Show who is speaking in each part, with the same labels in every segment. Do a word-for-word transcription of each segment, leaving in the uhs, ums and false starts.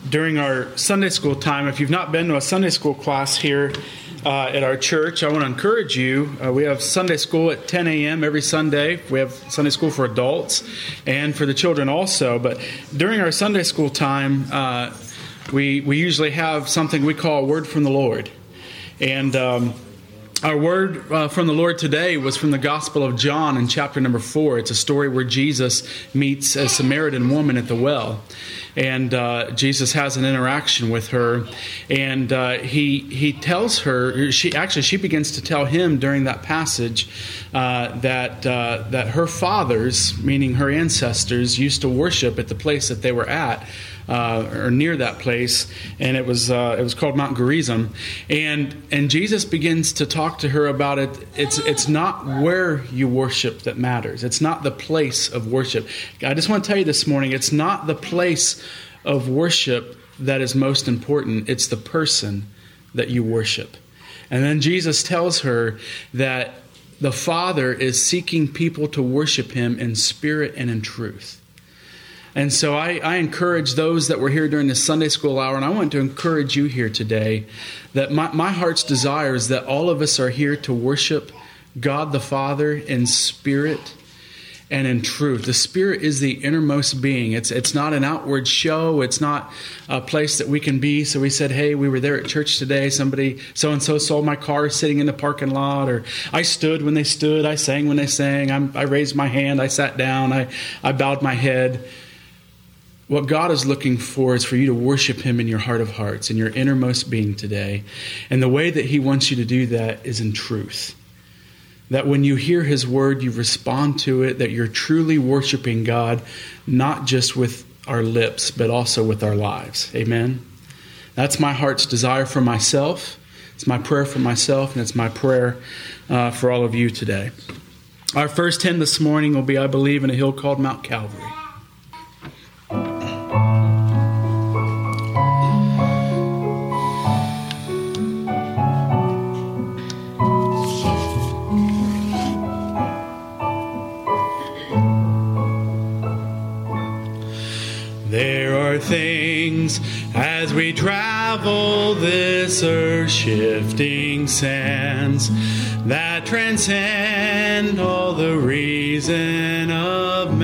Speaker 1: during our Sunday school time. If you've not been to a Sunday school class here uh, at our church, I want to encourage you. Uh, we have Sunday school at ten a.m. every Sunday. We have Sunday school for adults and for the children also. But during our Sunday school time, uh, we we usually have something we call a word from the Lord. And um, our word uh, from the Lord today was from the Gospel of John in chapter number four. It's a story where Jesus meets a Samaritan woman at the well. And uh, Jesus has an interaction with her, and uh, he he tells her. She actually she begins to tell him during that passage uh, that uh, that her fathers, meaning her ancestors, used to worship at the place that they were at, uh, or near that place, and it was uh, it was called Mount Gerizim. And and Jesus begins to talk to her about it. It's it's not where you worship that matters. It's not the place of worship. I just want to tell you this morning, it's not the place of worship that is most important. It's the person that you worship. And then Jesus tells her that the Father is seeking people to worship Him in spirit and in truth. And so I, I encourage those that were here during the Sunday school hour, and I want to encourage you here today, that my, my heart's desire is that all of us are here to worship God the Father in spirit and in truth. The Spirit is the innermost being. It's it's not an outward show. It's not a place that we can be. So we said, hey, we were there at church today. Somebody, so-and-so sold my car sitting in the parking lot. Or I stood when they stood. I sang when they sang. I'm, I raised my hand. I sat down. I, I bowed my head. What God is looking for is for you to worship Him in your heart of hearts, in your innermost being today. And the way that He wants you to do that is in truth. That when you hear His word, you respond to it, that you're truly worshiping God, not just with our lips, but also with our lives. Amen? That's my heart's desire for myself. It's my prayer for myself, and it's my prayer uh, for all of you today. Our first hymn this morning will be, I Believe in a Hill Called Mount Calvary. Things as we travel this earth-shifting sands that transcend all the reason of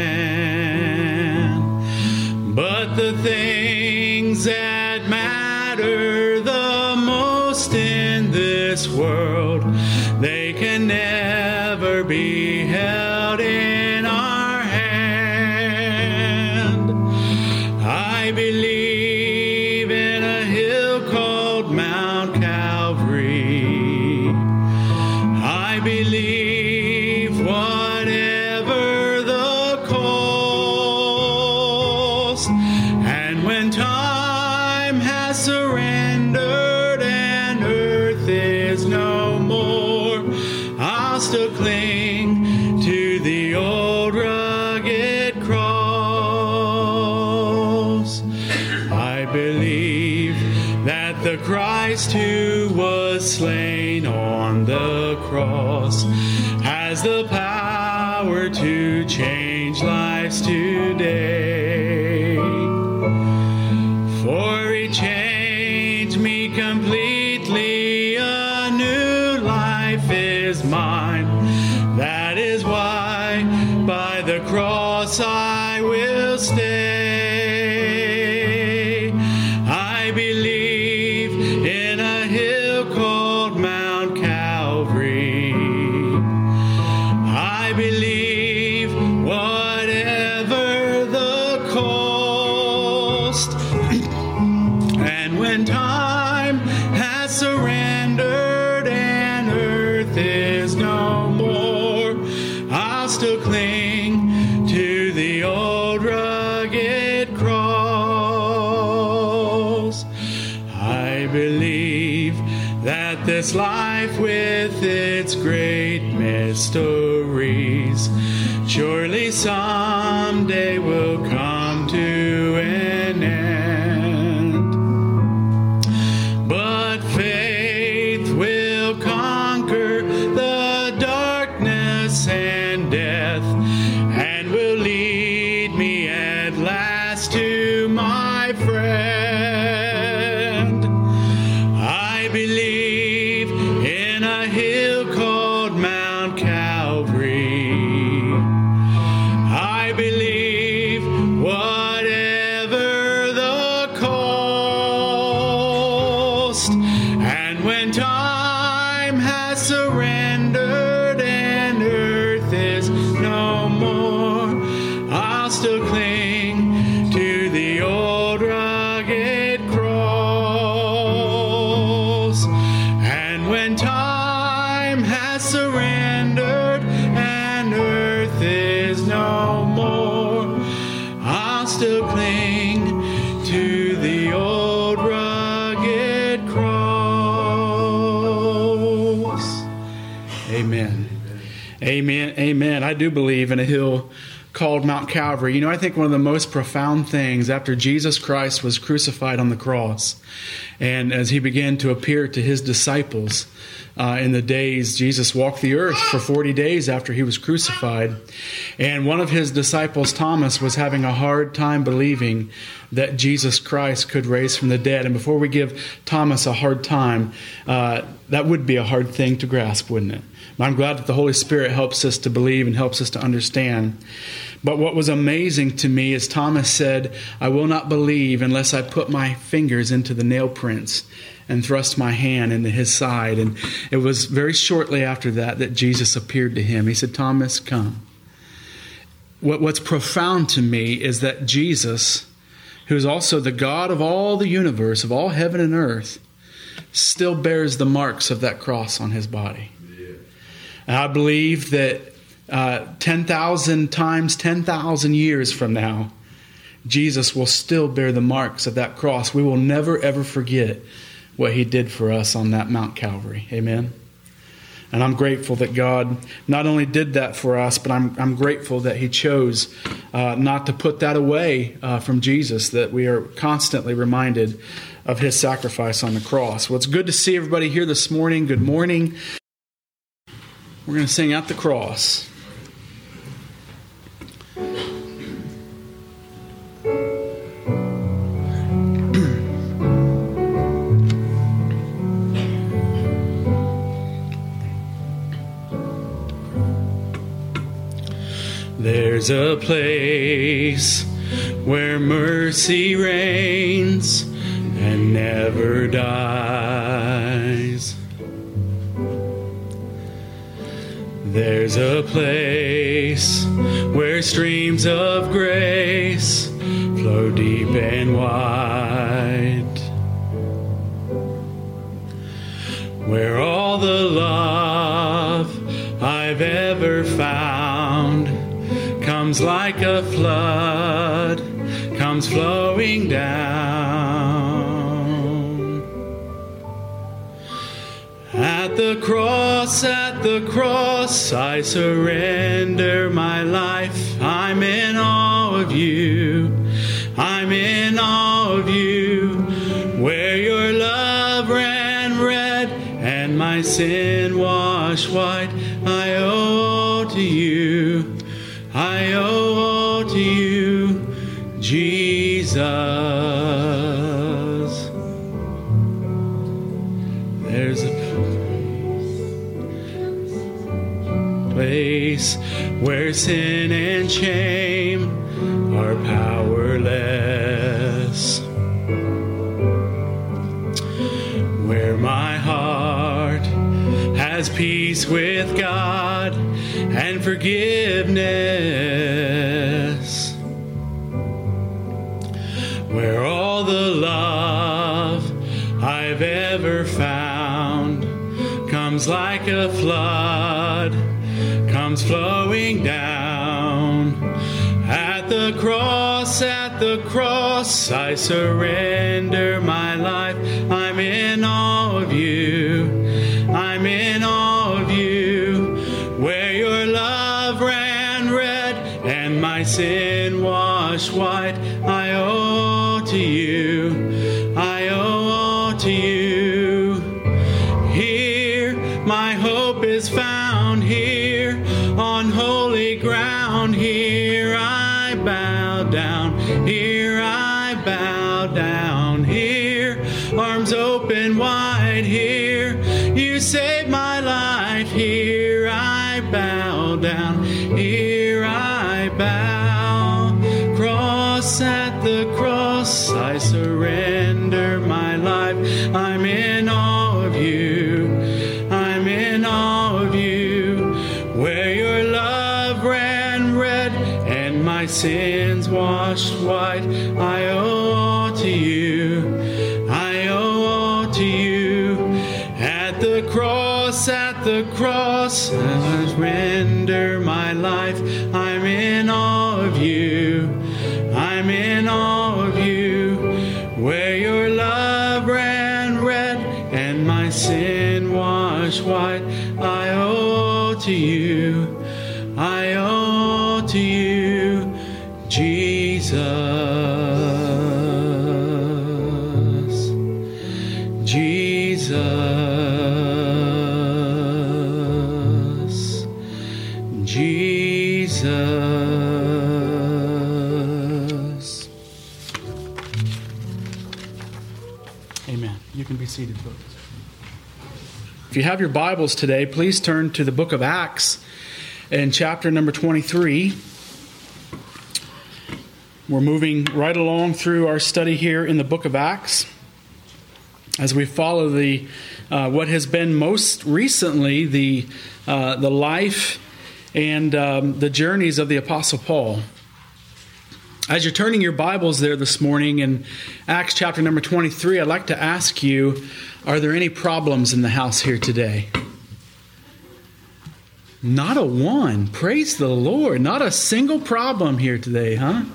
Speaker 1: man. But the things that matter the most in this world, they can never be held in our hand. I believe in a hill called Mount Calvary. I believe whatever the cost. And when time has surrendered and earth is no more, I'll still cling to the old rugged cross. I believe that the Christ who was slain on the cross has the power to change lives today. For He changed me completely, a new life is mine. That is why by the cross I will stay. I believe in a hill called Mount Calvary. I believe whatever the cost. And when time has surrendered and earth is no more, I'll still cling to the old rugged cross. I believe that this life with its great mysteries surely someday will come to an end. But faith will conquer the darkness and death, and will lead me at last to my friend. friend. I believe in a hill called Mount Calvary. I believe whatever the cost. And when time has surrendered and earth is no more, I'll still cling to the old rugged cross. And when time has surrendered and earth is no more, I'll still cling to the old rugged cross. Amen. Amen. Amen. I do believe in a hill called Mount Calvary. You know, I think one of the most profound things after Jesus Christ was crucified on the cross, and as he began to appear to his disciples uh, in the days, Jesus walked the earth for forty days after he was crucified, and one of his disciples, Thomas, was having a hard time believing that Jesus Christ could raise from the dead. And before we give Thomas a hard time, uh, that would be a hard thing to grasp, wouldn't it? I'm glad that the Holy Spirit helps us to believe and helps us to understand. But what was amazing to me is Thomas said, I will not believe unless I put my fingers into the nail prints and thrust my hand into his side. And it was very shortly after that that Jesus appeared to him. He said, Thomas, come. What, what's profound to me is that Jesus, who is also the God of all the universe, of all heaven and earth, still bears the marks of that cross on his body. And I believe that uh, ten thousand times, ten thousand years from now, Jesus will still bear the marks of that cross. We will never, ever forget what he did for us on that Mount Calvary. Amen? And I'm grateful that God not only did that for us, but I'm, I'm grateful that he chose uh, not to put that away uh, from Jesus, that we are constantly reminded of his sacrifice on the cross. Well, it's good to see everybody here this morning. Good morning. We're going to sing At the Cross. There's a place where mercy reigns and never dies. There's a place where streams of grace flow deep and wide, where all the love I've ever found comes like a flood, comes flowing down. At the cross, at the cross, I surrender my life. I'm in awe of you. I'm in awe of you. Where your love ran red and my sin washed white, I owe to you. I owe to you, Jesus. There's a place where sin and shame are powerless, where my heart has peace with God and forgiveness, where all the love I've ever found comes like a flood, comes flowing down. At the cross, at the cross, I surrender my life. I'm in awe of you. I'm in awe of you. Where your love ran red and my sin washed white, I owe to you. I owe to you. Here my hope is found, here on holy ground. Here I bow down, here I bow down. down here, arms open wide here. You saved my life, here I bow down, here I bow. Cross at the cross, I surrender my life. I'm in awe of you, I'm in awe of you. Where your love ran red and my sins washed white, I owe all to you, I owe all to you. At the cross, at the cross, I surrender my life. I'm in awe of you, I'm in awe of you. Where your love ran red and my sin washed white, I owe all to you, I owe all to you, Jesus, Jesus, Jesus. Amen. You can be seated, folks. If you have your Bibles today, please turn to the book of Acts in chapter number twenty-three. We're moving right along through our study here in the book of Acts as we follow the uh, what has been most recently the uh, the life and um, the journeys of the Apostle Paul. As you're turning your Bibles there this morning in Acts chapter number twenty-three, I'd like to ask you, are there any problems in the house here today? Not a one. Praise the Lord. Not a single problem here today, huh?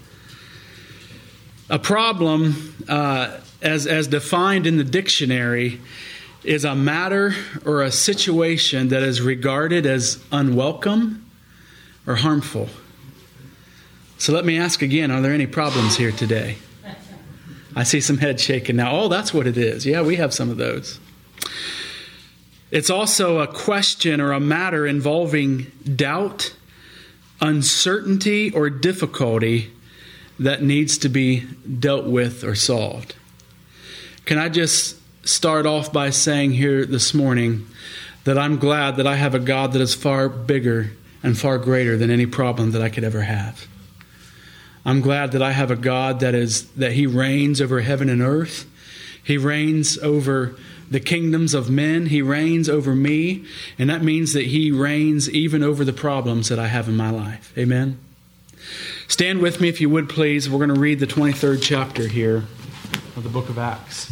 Speaker 1: A problem, uh, as, as defined in the dictionary, is a matter or a situation that is regarded as unwelcome or harmful. So let me ask again, are there any problems here today? I see some heads shaking now. Oh, that's what it is. Yeah, we have some of those. It's also a question or a matter involving doubt, uncertainty, or difficulty that needs to be dealt with or solved. Can I just start off by saying here this morning that I'm glad that I have a God that is far bigger and far greater than any problem that I could ever have. I'm glad that I have a God that is that He reigns over heaven and earth. He reigns over the kingdoms of men. He reigns over me. And that means that He reigns even over the problems that I have in my life. Amen. Stand with me if you would, please. We're going to read the twenty-third chapter here of the book of Acts.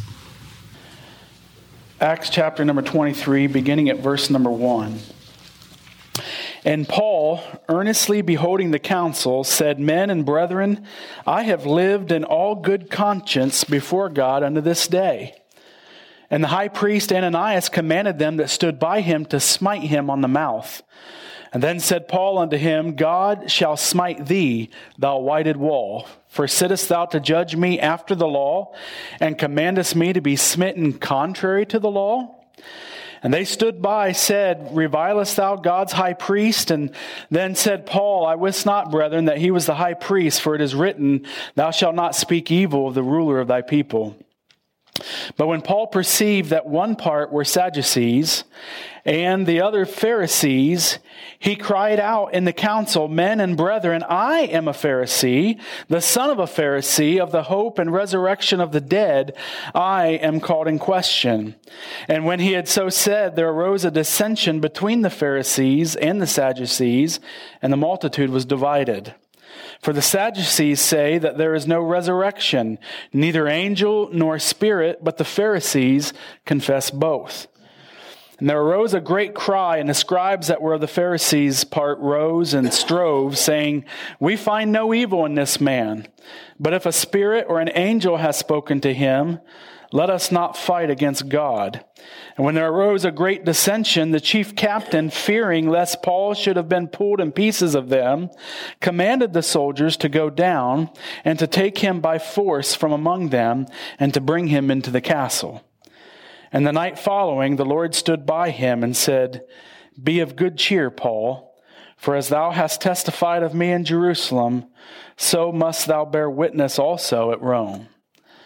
Speaker 1: Acts chapter number twenty-three, beginning at verse number one. And Paul, earnestly beholding the council, said, Men and brethren, I have lived in all good conscience before God unto this day. And the high priest Ananias commanded them that stood by him to smite him on the mouth. And then said Paul unto him, God shall smite thee, thou whited wall. For sittest thou to judge me after the law, and commandest me to be smitten contrary to the law? And they stood by, said, Revilest thou God's high priest? And then said Paul, I wist not, brethren, that he was the high priest, for it is written, Thou shalt not speak evil of the ruler of thy people. But when Paul perceived that one part were Sadducees, and the other Pharisees, he cried out in the council, Men and brethren, I am a Pharisee, the son of a Pharisee, of the hope and resurrection of the dead, I am called in question. And when he had so said, there arose a dissension between the Pharisees and the Sadducees, and the multitude was divided. For the Sadducees say that there is no resurrection, neither angel nor spirit, but the Pharisees confess both. And there arose a great cry, and the scribes that were of the Pharisees' part rose and strove, saying, We find no evil in this man. But if a spirit or an angel has spoken to him, let us not fight against God. And when there arose a great dissension, the chief captain, fearing lest Paul should have been pulled in pieces of them, commanded the soldiers to go down and to take him by force from among them and to bring him into the castle. And the night following, the Lord stood by him and said, Be of good cheer, Paul, for as thou hast testified of me in Jerusalem, so must thou bear witness also at Rome.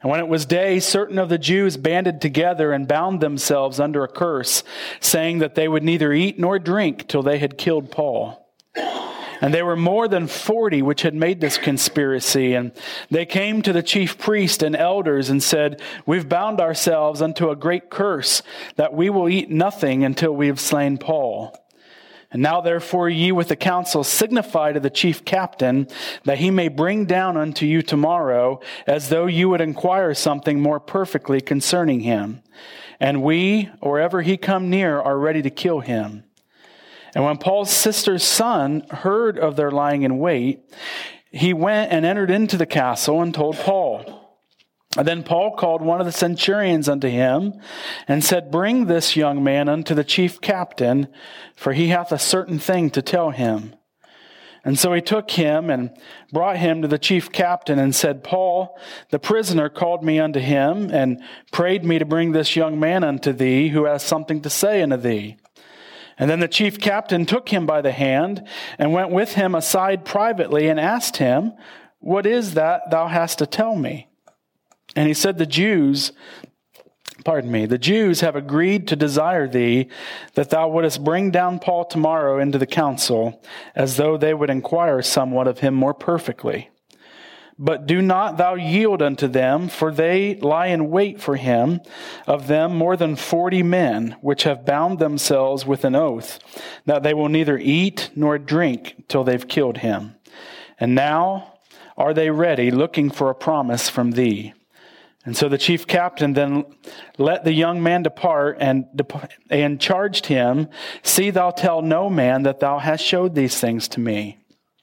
Speaker 2: And when it was day, certain of the Jews banded together and bound themselves under a curse, saying that they would neither eat nor drink till they had killed Paul. And they were more than forty which had made this conspiracy. And they came to the chief priest and elders and said, "We've bound ourselves unto a great curse, that we will eat nothing until we have slain Paul. And now therefore ye with the council signify to the chief captain that he may bring down unto you tomorrow, as though you would inquire something more perfectly concerning him. And we, or ever he come near, are ready to kill him." And when Paul's sister's son heard of their lying in wait, he went and entered into the castle and told Paul. And then Paul called one of the centurions unto him and said, "Bring this young man unto the chief captain, for he hath a certain thing to tell him." And so he took him and brought him to the chief captain and said, "Paul, the prisoner, called me unto him and prayed me to bring this young man unto thee, who has something to say unto thee." And then the chief captain took him by the hand and went with him aside privately and asked him, "What is that thou hast to tell me?" And he said, the Jews, pardon me, the Jews have agreed to desire thee that thou wouldest bring down Paul tomorrow into the council, as though they would inquire somewhat of him more perfectly. But do not thou yield unto them, for they lie in wait for him, of them more than forty men, which have bound themselves with an oath, that they will neither eat nor drink till they've killed him. And now are they ready, looking for a promise from thee. And so the chief captain then let the young man depart and and charged him, "See thou tell no man that thou hast showed these things to me."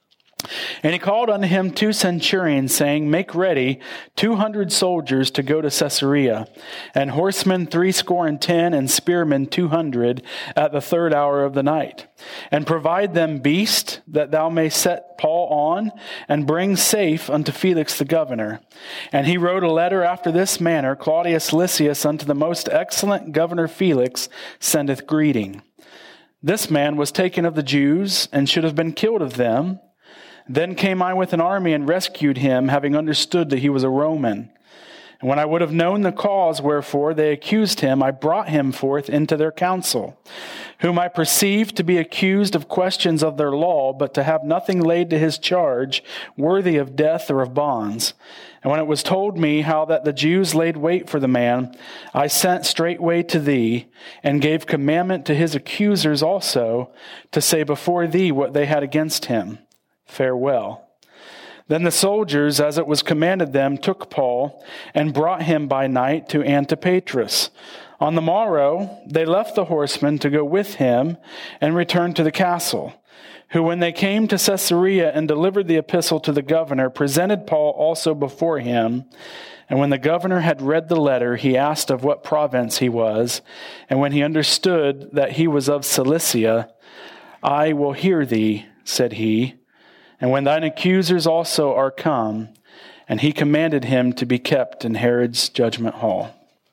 Speaker 2: And he called unto him two centurions, saying, "Make ready two hundred soldiers to go to Caesarea, and horsemen threescore and ten, and spearmen two hundred at the third hour of the night. And provide them beasts, that thou may set Paul on, and bring safe unto Felix the governor." And he wrote a letter after this manner: "Claudius Lysias unto the most excellent governor Felix sendeth greeting. This man was taken of the Jews, and should have been killed of them. Then came I with an army and rescued him, having understood that he was a Roman. And when I would have known the cause wherefore they accused him, I brought him forth into their council, whom I perceived to be accused of questions of their law, but to have nothing laid to his charge worthy of death or of bonds. And when it was told me how that the Jews laid wait for the man, I sent straightway to thee, and gave commandment to his accusers also, to say before thee what they had against him. Farewell." Then the soldiers, as it was commanded them, took Paul and brought him by night to Antipatris. On the morrow they left the horsemen to go with him and returned to the castle, who, when they came to Caesarea and delivered the epistle to the governor, presented Paul also before him. And when the governor had read the letter, he asked of what province he was. And when he understood that he was of Cilicia, "I will hear thee," said he. "And when thine accusers also are come," and he commanded him to be kept in Herod's judgment hall.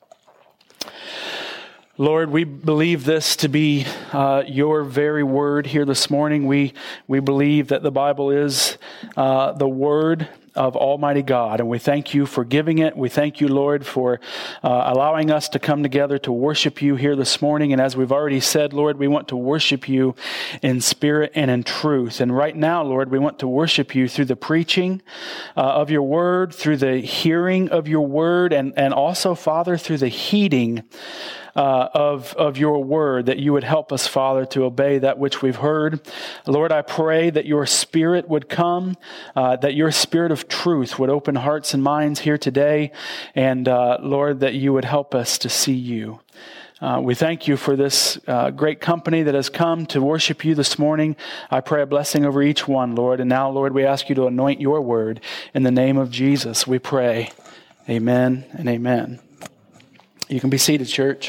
Speaker 2: Lord, we believe this to be uh, your very word here this morning. We we believe that the Bible is uh, the word of Almighty God, and we thank you for giving it. We thank you, Lord, for uh, allowing us to come together to worship you here this morning. And as we've already said, Lord, we want to worship you in spirit and in truth. And right now, Lord, we want to worship you through the preaching uh, of your word, through the hearing of your word, and, and also, Father, through the heeding Uh, of, of your word, that you would help us, Father, to obey that which we've heard. Lord, I pray that your spirit would come, uh, that your spirit of truth would open hearts and minds here today, and uh, Lord, that you would help us to see you. Uh, we thank you for this uh, great company that has come to worship you this morning. I pray a blessing over each one, Lord. And now, Lord, we ask you to anoint your word. In the name of Jesus, we pray. Amen and amen. You can be seated, church.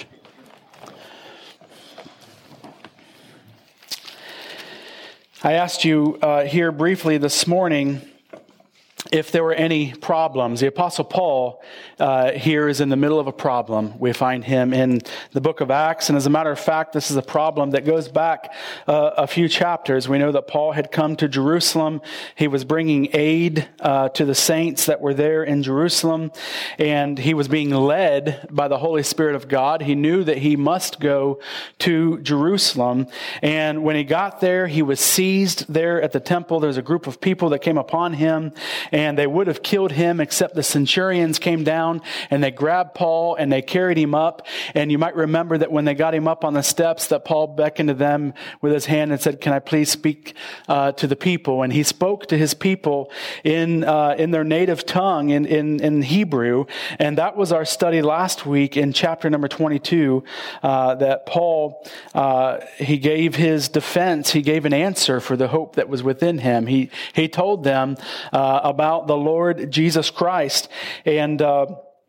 Speaker 2: I asked you uh, here briefly this morning if there were any problems. The Apostle Paul uh, here is in the middle of a problem. We find him in the book of Acts. And as a matter of fact, this is a problem that goes back uh, a few chapters. We know that Paul had come to Jerusalem. He was bringing aid uh, to the saints that were there in Jerusalem. And he was being led by the Holy Spirit of God. He knew that he must go to Jerusalem. And when he got there, he was seized there at the temple. There was a group of people that came upon him, and they would have killed him, except the centurions came down and they grabbed Paul and they carried him up. And you might remember that when they got him up on the steps, that Paul beckoned to them with his hand and said, "Can I please speak uh, to the people?" And he spoke to his people in uh, in their native tongue, in, in, in Hebrew. And that was our study last week in chapter number twenty-two, uh, that Paul, uh, he gave his defense. He gave an answer for the hope that was within him. He, he told them uh, about the Lord Jesus Christ. And uh,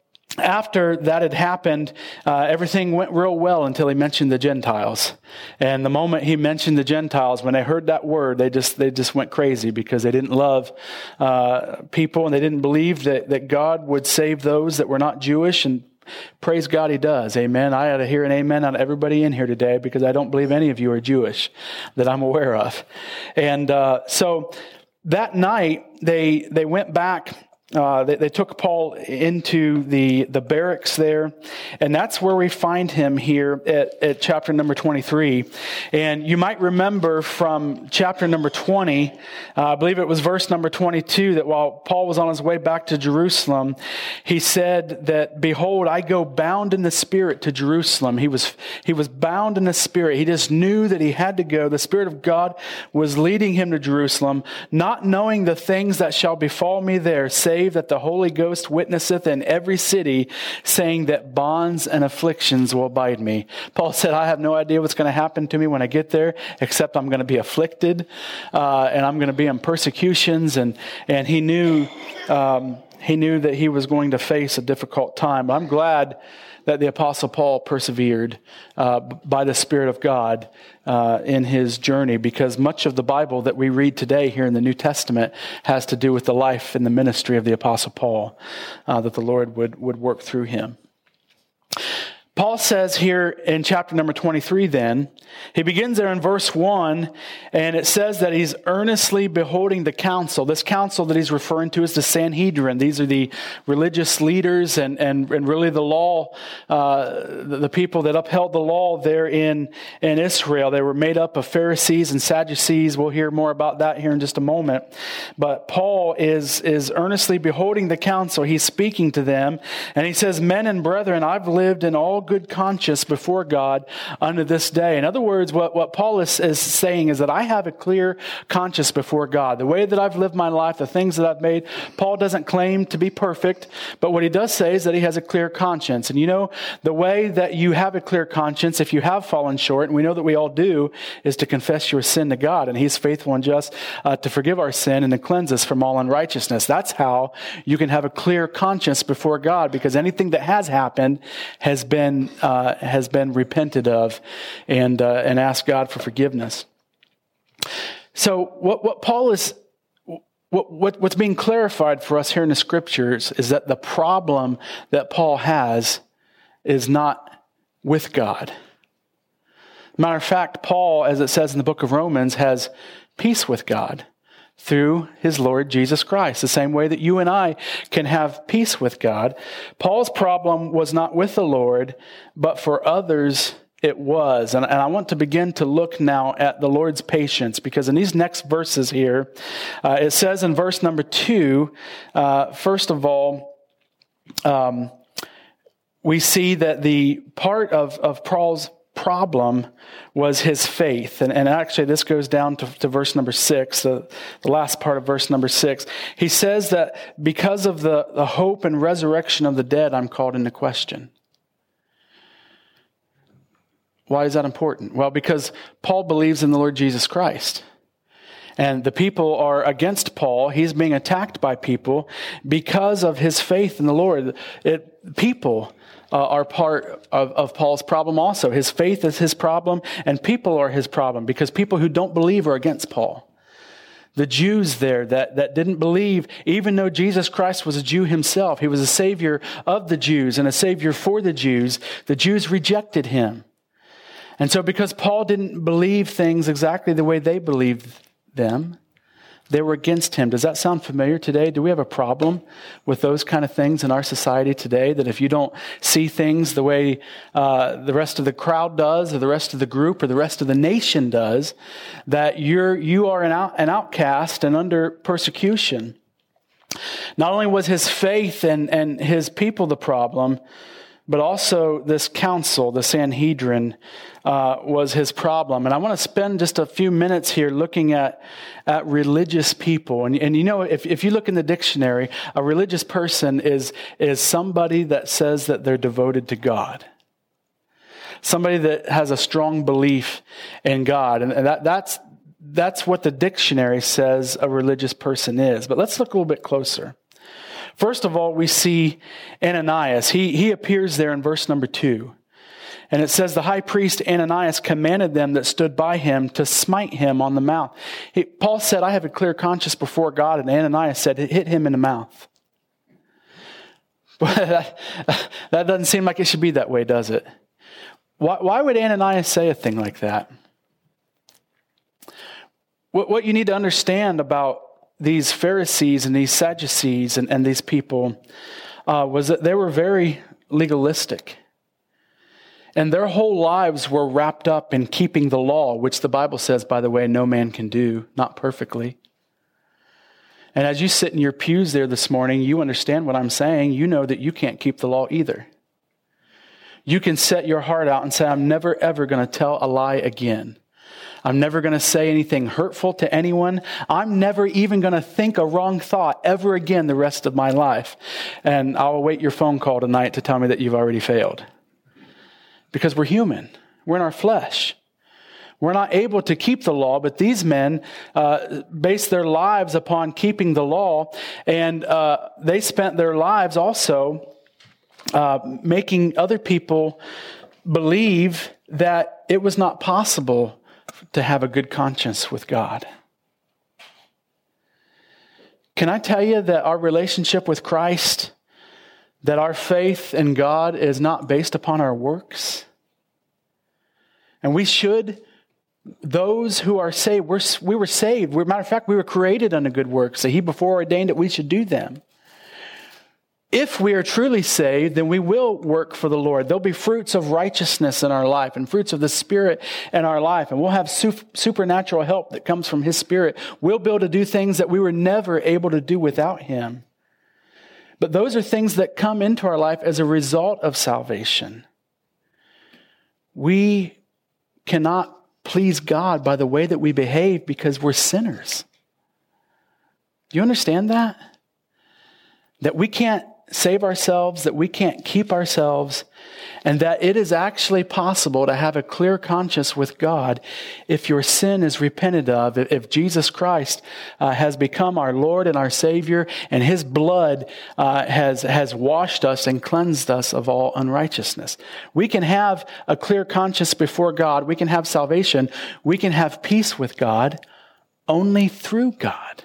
Speaker 2: after that had happened, uh, everything went real well until he mentioned the Gentiles. And the moment he mentioned the Gentiles, when they heard that word, they just they just went crazy, because they didn't love uh, people, and they didn't believe that, that God would save those that were not Jewish. And praise God, he does. Amen. I ought to hear an amen out of everybody in here today, because I don't believe any of you are Jewish that I'm aware of. And uh, so that night, they they went back. Uh, they, they took Paul into the, the barracks there, and that's where we find him here at, at chapter number twenty-three. And you might remember from chapter number twenty, uh, I believe it was verse number twenty-two, that while Paul was on his way back to Jerusalem, he said that, "Behold, I go bound in the Spirit to Jerusalem." He was he was bound in the Spirit. He just knew that he had to go. The Spirit of God was leading him to Jerusalem, not knowing the things that shall befall me there, save that the Holy Ghost witnesseth in every city, saying that bonds and afflictions will abide me. Paul said, "I have no idea what's going to happen to me when I get there, except I'm going to be afflicted, uh, and I'm going to be in persecutions." And and he knew um, he knew that he was going to face a difficult time. But I'm glad that the Apostle Paul persevered uh, by the Spirit of God uh, in his journey, because much of the Bible that we read today here in the New Testament has to do with the life and the ministry of the Apostle Paul, uh, that the Lord would, would work through him. Paul says here in chapter number twenty-three then, he begins there in verse one, and it says that he's earnestly beholding the council. This council that he's referring to is the Sanhedrin. These are the religious leaders and, and, and really the law, uh, the, the people that upheld the law there in, in Israel. They were made up of Pharisees and Sadducees. We'll hear more about that here in just a moment. But Paul is, is earnestly beholding the council. He's speaking to them, and he says, "Men and brethren, I've lived in all good conscience before God unto this day." In other words, what, what Paul is, is saying is that I have a clear conscience before God. The way that I've lived my life, the things that I've made, Paul doesn't claim to be perfect, but what he does say is that he has a clear conscience. And you know, the way that you have a clear conscience, if you have fallen short, and we know that we all do, is to confess your sin to God. And he's faithful and just uh, to forgive our sin and to cleanse us from all unrighteousness. That's how you can have a clear conscience before God, because anything that has happened has been Uh, has been repented of, and uh, and asked God for forgiveness. So what what Paul is what, what what's being clarified for us here in the scriptures is that the problem that Paul has is not with God. Matter of fact, Paul, as it says in the book of Romans, has peace with God through his Lord Jesus Christ, the same way that you and I can have peace with God. Paul's problem was not with the Lord, but for others it was. And, and I want to begin to look now at the Lord's patience, because in these next verses here, uh, it says in verse number two, uh, first of all, um, we see that the part of, of Paul's problem was his faith. And, and actually this goes down to, to verse number six, the, the last part of verse number six. He says that because of the, the hope and resurrection of the dead, I'm called into question. Why is that important? Well, because Paul believes in the Lord Jesus Christ. And the people are against Paul. He's being attacked by people because of his faith in the Lord. It, people uh, are part of, of Paul's problem also. His faith is his problem, and people are his problem, because people who don't believe are against Paul. the Jews there that, that didn't believe, even though Jesus Christ was a Jew himself, he was a savior of the Jews and a savior for the Jews, the Jews rejected him. And so because Paul didn't believe things exactly the way they believed them, they were against him. Does that sound familiar today? Do we have a problem with those kind of things in our society today? That if you don't see things the way uh, the rest of the crowd does, or the rest of the group, or the rest of the nation does, that you're you are an out, an outcast and under persecution. Not only was his faith and and his people the problem, but also this council, the Sanhedrin, uh, was his problem. And I want to spend just a few minutes here looking at, at religious people. And, and you know, if, if you look in the dictionary, a religious person is, is somebody that says that they're devoted to God. Somebody that has a strong belief in God. And that, that's, that's what the dictionary says a religious person is. But let's look a little bit closer. First of all, we see Ananias. He, he appears there in verse number two. And it says, the high priest Ananias commanded them that stood by him to smite him on the mouth. He, Paul said, I have a clear conscience before God. And Ananias said, hit him in the mouth. that, that doesn't seem like it should be that way, does it? Why, why would Ananias say a thing like that? What, what you need to understand about these Pharisees and these Sadducees and, and these people uh, was that they were very legalistic. And their whole lives were wrapped up in keeping the law, which the Bible says, by the way, no man can do, not perfectly. And as you sit in your pews there this morning, you understand what I'm saying. You know that you can't keep the law either. You can set your heart out and say, I'm never, ever going to tell a lie again. I'm never going to say anything hurtful to anyone. I'm never even going to think a wrong thought ever again the rest of my life. And I'll await your phone call tonight to tell me that you've already failed. Because we're human. We're in our flesh. We're not able to keep the law, but these men uh, based their lives upon keeping the law, and uh, they spent their lives also uh, making other people believe that it was not possible to have a good conscience with God. Can I tell you that our relationship with Christ, that our faith in God is not based upon our works? And we should, those who are saved, we're, we were saved. We're, matter of fact, we were created unto good works, that He before ordained that we should do them. If we are truly saved, then we will work for the Lord. There'll be fruits of righteousness in our life and fruits of the Spirit in our life. And we'll have su- supernatural help that comes from His Spirit. We'll be able to do things that we were never able to do without Him. But those are things that come into our life as a result of salvation. We cannot please God by the way that we behave because we're sinners. Do you understand that? That we can't save ourselves, that we can't keep ourselves, and that it is actually possible to have a clear conscience with God if your sin is repented of, if Jesus Christ uh, has become our Lord and our Savior, and His blood uh, has, has washed us and cleansed us of all unrighteousness. We can have a clear conscience before God. We can have salvation. We can have peace with God only through God.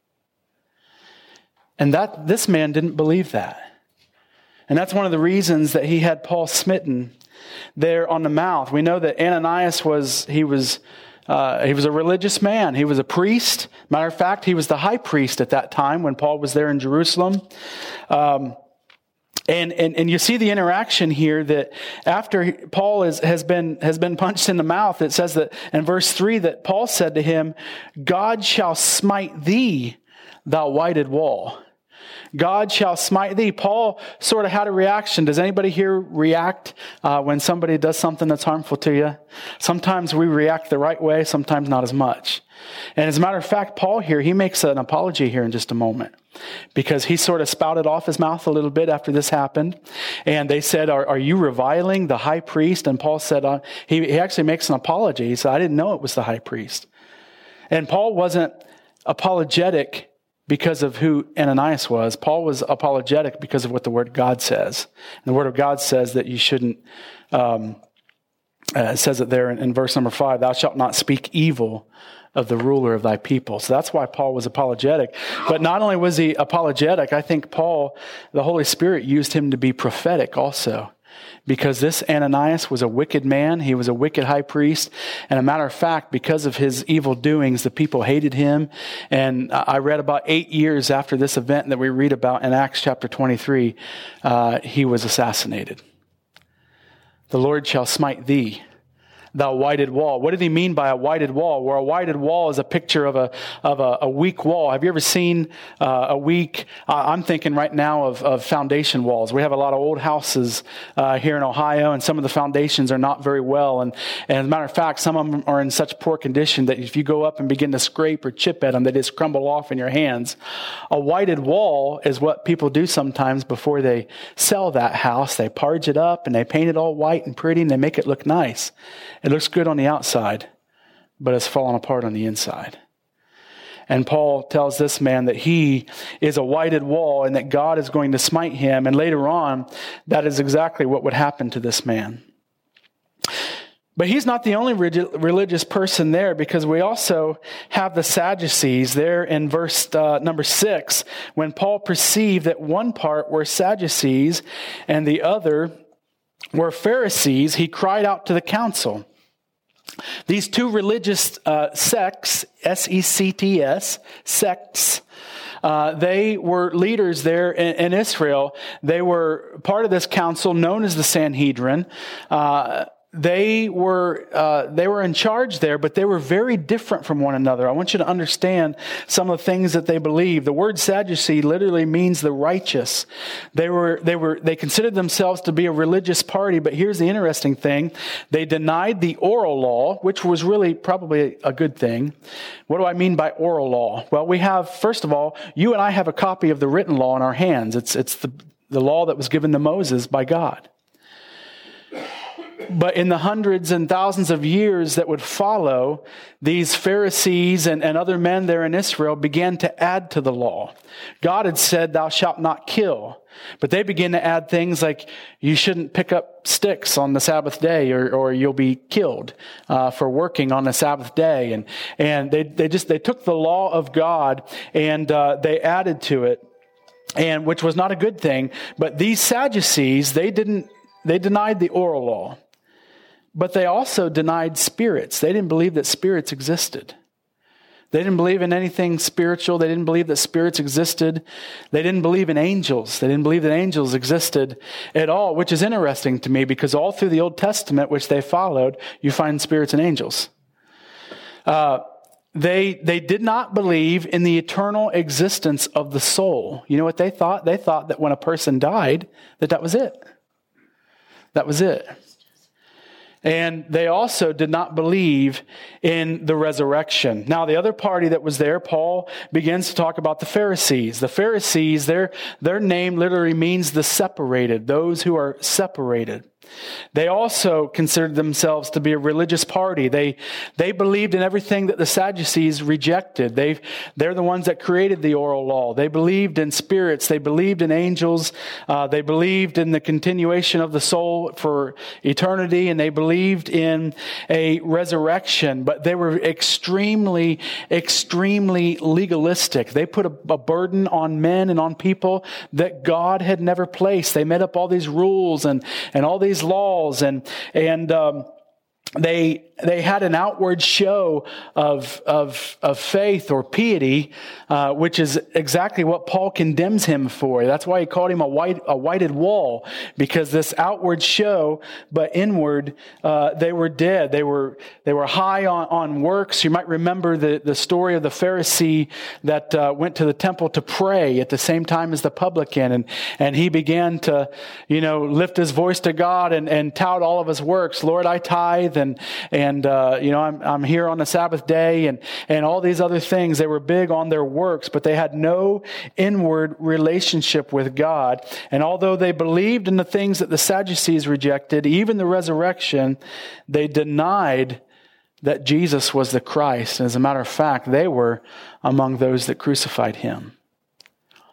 Speaker 2: And that this man didn't believe that. And that's one of the reasons that he had Paul smitten there on the mouth. We know that Ananias was, he was, uh, he was a religious man. He was a priest. Matter of fact, he was the high priest at that time when Paul was there in Jerusalem. Um, and, and, and you see the interaction here that after Paul is, has been, has been punched in the mouth, it says that in verse three that Paul said to him, God shall smite thee, thou whited wall. God shall smite thee. Paul sort of had a reaction. Does anybody here react uh, when somebody does something that's harmful to you? Sometimes we react the right way, sometimes not as much. And as a matter of fact, Paul here, he makes an apology here in just a moment because he sort of spouted off his mouth a little bit after this happened. And they said, are, are you reviling the high priest? And Paul said, uh, he, he actually makes an apology. He said, I didn't know it was the high priest. And Paul wasn't apologetic because of who Ananias was. Paul was apologetic because of what the Word of God says. And the Word of God says that you shouldn't um, Uh, it says it there in, in verse number five, thou shalt not speak evil of the ruler of thy people. So that's why Paul was apologetic. But not only was he apologetic, I think Paul, the Holy Spirit used him to be prophetic also. Because this Ananias was a wicked man. He was a wicked high priest. And a matter of fact, because of his evil doings, the people hated him. And I read about eight years after this event that we read about in Acts chapter twenty-three, uh, he was assassinated. The Lord shall smite thee, thou whited wall. What did he mean by a whited wall? Where a whited wall is a picture of a of a, a weak wall. Have you ever seen uh, a weak? Uh, I'm thinking right now of, of foundation walls. We have a lot of old houses uh, here in Ohio, and some of the foundations are not very well. And, and as a matter of fact, some of them are in such poor condition that if you go up and begin to scrape or chip at them, they just crumble off in your hands. A whited wall is what people do sometimes before they sell that house. They parge it up and they paint it all white and pretty, and they make it look nice. It looks good on the outside, but it's fallen apart on the inside. And Paul tells this man that he is a whited wall and that God is going to smite him. And later on, that is exactly what would happen to this man. But he's not the only religious person there, because we also have the Sadducees there in verse uh, number six, when Paul perceived that one part were Sadducees and the other were Pharisees, he cried out to the council. These two religious uh, sects, S E C T S, sects, uh, they were leaders there in, in Israel. They were part of this council known as the Sanhedrin. Uh, They were uh, they were in charge there, but they were very different from one another. I want you to understand some of the things that they believed. The word Sadducee literally means the righteous. They were they were they considered themselves to be a religious party, but here's the interesting thing: they denied the oral law, which was really probably a good thing. What do I mean by oral law? Well, we have, first of all, you and I have a copy of the written law in our hands. It's it's the the law that was given to Moses by God. But in the hundreds and thousands of years that would follow, these Pharisees and, and other men there in Israel began to add to the law. God had said, thou shalt not kill. But they began to add things like, you shouldn't pick up sticks on the Sabbath day, or, or you'll be killed uh, for working on the Sabbath day. And, and they, they just, they took the law of God and uh, they added to it, and which was not a good thing. But these Sadducees, they didn't, they denied the oral law. But they also denied spirits. They didn't believe that spirits existed. They didn't believe in anything spiritual. They didn't believe that spirits existed. They didn't believe in angels. They didn't believe that angels existed at all, which is interesting to me, because all through the Old Testament, which they followed, you find spirits and angels. Uh, they, they did not believe in the eternal existence of the soul. You know what they thought? They thought that when a person died, that that was it. That was it. And they also did not believe in the resurrection. Now, the other party that was there, Paul begins to talk about the Pharisees. The Pharisees, their, their name literally means the separated, those who are separated. They also considered themselves to be a religious party. They they believed in everything that the Sadducees rejected. They they're the ones that created the oral law. They believed in spirits. They believed in angels. Uh, they believed in the continuation of the soul for eternity, and they believed in a resurrection. But they were extremely, extremely legalistic. They put a, a burden on men and on people that God had never placed. They made up all these rules and and all these laws, and and um, they they had an outward show of of of faith or piety, uh, which is exactly what Paul condemns him for. That's why he called him a white a whited wall, because this outward show, but inward uh, they were dead. They were they were high on, on works. You might remember the the story of the Pharisee that uh, went to the temple to pray at the same time as the publican, and and he began to you know lift his voice to God and and tout all of his works. Lord, I tithe, and and And, uh, you know, I'm, I'm here on the Sabbath day, and, and all these other things. They were big on their works, but they had no inward relationship with God. And although they believed in the things that the Sadducees rejected, even the resurrection, they denied that Jesus was the Christ. And as a matter of fact, they were among those that crucified him.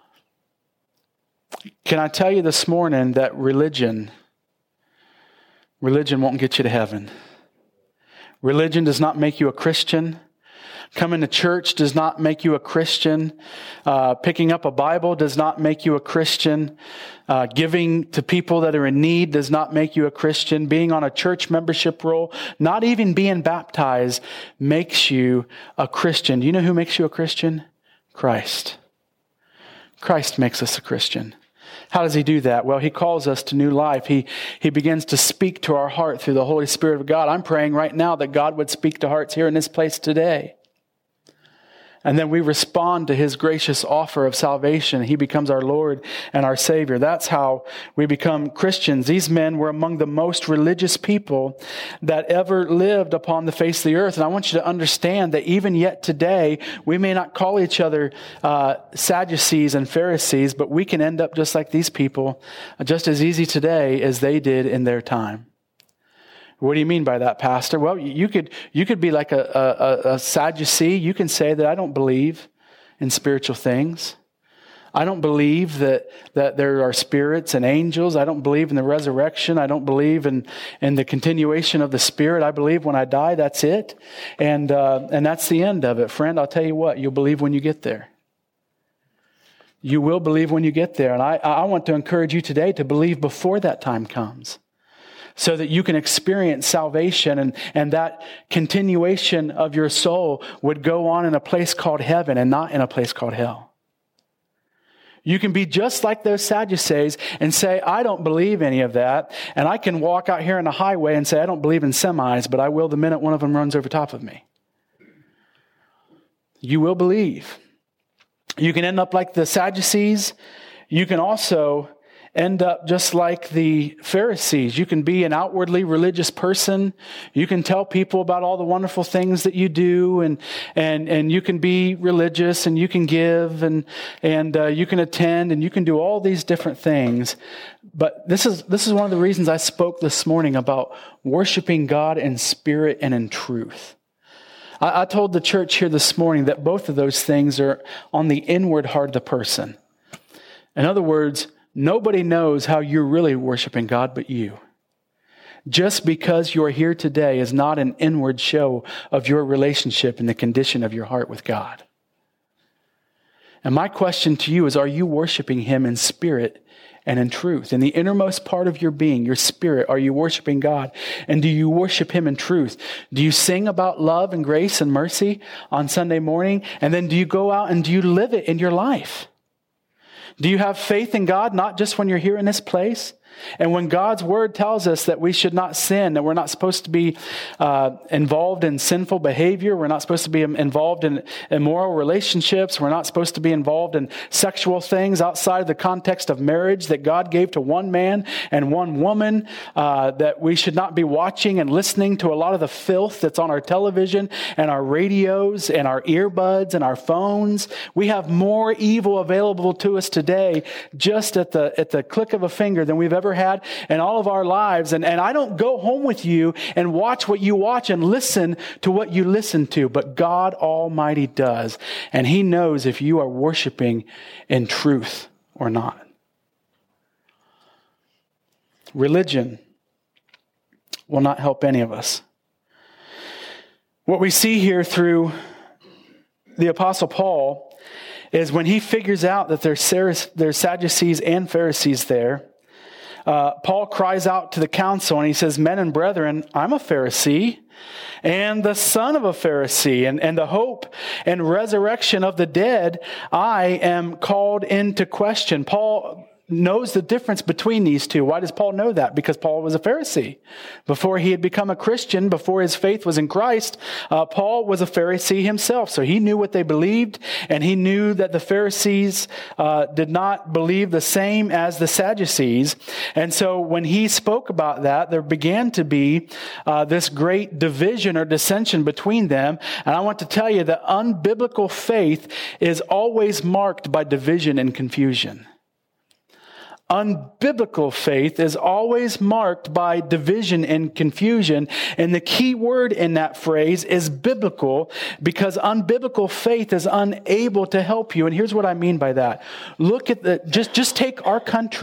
Speaker 2: Can I tell you this morning that religion Religion won't get you to heaven. Religion does not make you a Christian. Coming to church does not make you a Christian. Uh, picking up a Bible does not make you a Christian. Uh, giving to people that are in need does not make you a Christian. Being on a church membership roll, not even being baptized, makes you a Christian. Do you know who makes you a Christian? Christ. Christ makes us a Christian. How does he do that? Well, he calls us to new life. He, he begins to speak to our heart through the Holy Spirit of God. I'm praying right now that God would speak to hearts here in this place today. And then we respond to his gracious offer of salvation. He becomes our Lord and our Savior. That's how we become Christians. These men were among the most religious people that ever lived upon the face of the earth. And I want you to understand that even yet today, we may not call each other uh, Sadducees and Pharisees, but we can end up just like these people, just as easy today as they did in their time. What do you mean by that, Pastor? Well, you could you could be like a, a, a Sadducee. You can say that I don't believe in spiritual things. I don't believe that, that there are spirits and angels. I don't believe in the resurrection. I don't believe in, in the continuation of the Spirit. I believe when I die, that's it. And, uh, and that's the end of it. Friend, I'll tell you what, you'll believe when you get there. You will believe when you get there. And I, I want to encourage you today to believe before that time comes, so that you can experience salvation and, and that continuation of your soul would go on in a place called heaven and not in a place called hell. You can be just like those Sadducees and say, I don't believe any of that. And I can walk out here on the highway and say, I don't believe in semis, but I will the minute one of them runs over top of me. You will believe. You can end up like the Sadducees. You can also end up just like the Pharisees. You can be an outwardly religious person. You can tell people about all the wonderful things that you do, and and and you can be religious, and you can give, and and uh, you can attend, and you can do all these different things. But this is this is one of the reasons I spoke this morning about worshiping God in spirit and in truth. I, I told the church here this morning that both of those things are on the inward heart of the person. In other words, nobody knows how you're really worshiping God but you. Just because you're here today is not an inward show of your relationship and the condition of your heart with God. And my question to you is, are you worshiping him in spirit and in truth? In the innermost part of your being, your spirit, are you worshiping God? And do you worship him in truth? Do you sing about love and grace and mercy on Sunday morning? And then do you go out and do you live it in your life? Do you have faith in God, not just when you're here in this place? And when God's word tells us that we should not sin, that we're not supposed to be uh, involved in sinful behavior, we're not supposed to be involved in immoral relationships, we're not supposed to be involved in sexual things outside of the context of marriage that God gave to one man and one woman, uh, that we should not be watching and listening to a lot of the filth that's on our television and our radios and our earbuds and our phones. We have more evil available to us today just at the at the click of a finger than we've ever had in all of our lives. And, and I don't go home with you and watch what you watch and listen to what you listen to, but God Almighty does. And he knows if you are worshiping in truth or not. Religion will not help any of us. What we see here through the Apostle Paul is when he figures out that there's Sadducees and Pharisees there, Uh, Paul cries out to the council and he says, men and brethren, I'm a Pharisee and the son of a Pharisee, and, and the hope and resurrection of the dead, I am called into question. Paul knows the difference between these two. Why does Paul know that? Because Paul was a Pharisee. Before he had become a Christian, before his faith was in Christ, uh, Paul was a Pharisee himself. So he knew what they believed, and he knew that the Pharisees uh, did not believe the same as the Sadducees. And so when he spoke about that, there began to be uh, this great division or dissension between them. And I want to tell you that unbiblical faith is always marked by division and confusion. Unbiblical faith is always marked by division and confusion. And the key word in that phrase is biblical, because unbiblical faith is unable to help you. And here's what I mean by that. Look at the, just, just take our country.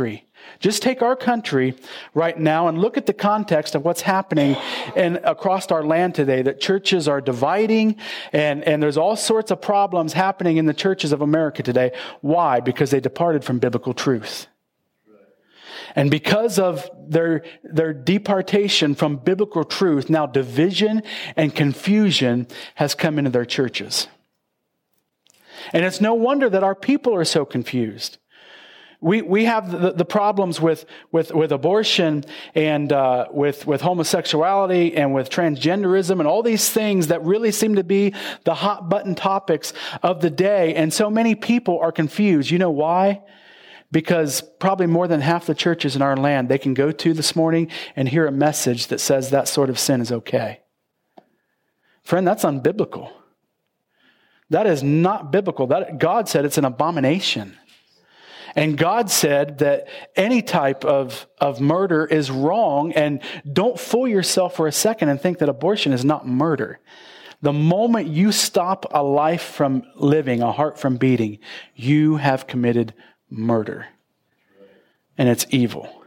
Speaker 2: Just take our country right now and look at the context of what's happening in, across our land today, that churches are dividing and, and there's all sorts of problems happening in the churches of America today. Why? Because they departed from biblical truth. And because of their, their departation from biblical truth, now division and confusion has come into their churches. And it's no wonder that our people are so confused. We we have the, the problems with, with, with abortion and uh, with, with homosexuality and with transgenderism and all these things that really seem to be the hot button topics of the day. And so many people are confused. You know why? Because probably more than half the churches in our land they can go to this morning and hear a message that says that sort of sin is okay. Friend, that's unbiblical. That is not biblical. That God said it's an abomination. And God said that any type of, of murder is wrong, and don't fool yourself for a second and think that abortion is not murder. The moment you stop a life from living, a heart from beating, you have committed murder. And it's evil.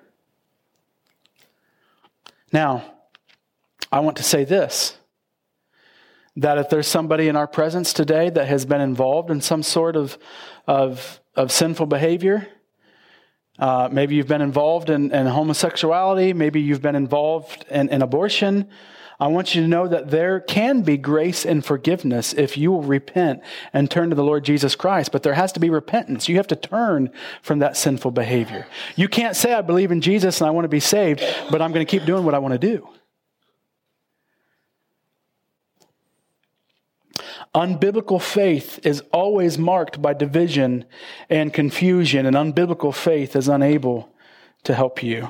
Speaker 2: Now, I want to say this, that if there's somebody in our presence today that has been involved in some sort of, of of sinful behavior. Uh, maybe you've been involved in, in homosexuality. Maybe you've been involved in, in abortion. I want you to know that there can be grace and forgiveness if you will repent and turn to the Lord Jesus Christ. But there has to be repentance. You have to turn from that sinful behavior. You can't say, I believe in Jesus and I want to be saved, but I'm going to keep doing what I want to do. Unbiblical faith is always marked by division and confusion, and unbiblical faith is unable to help you.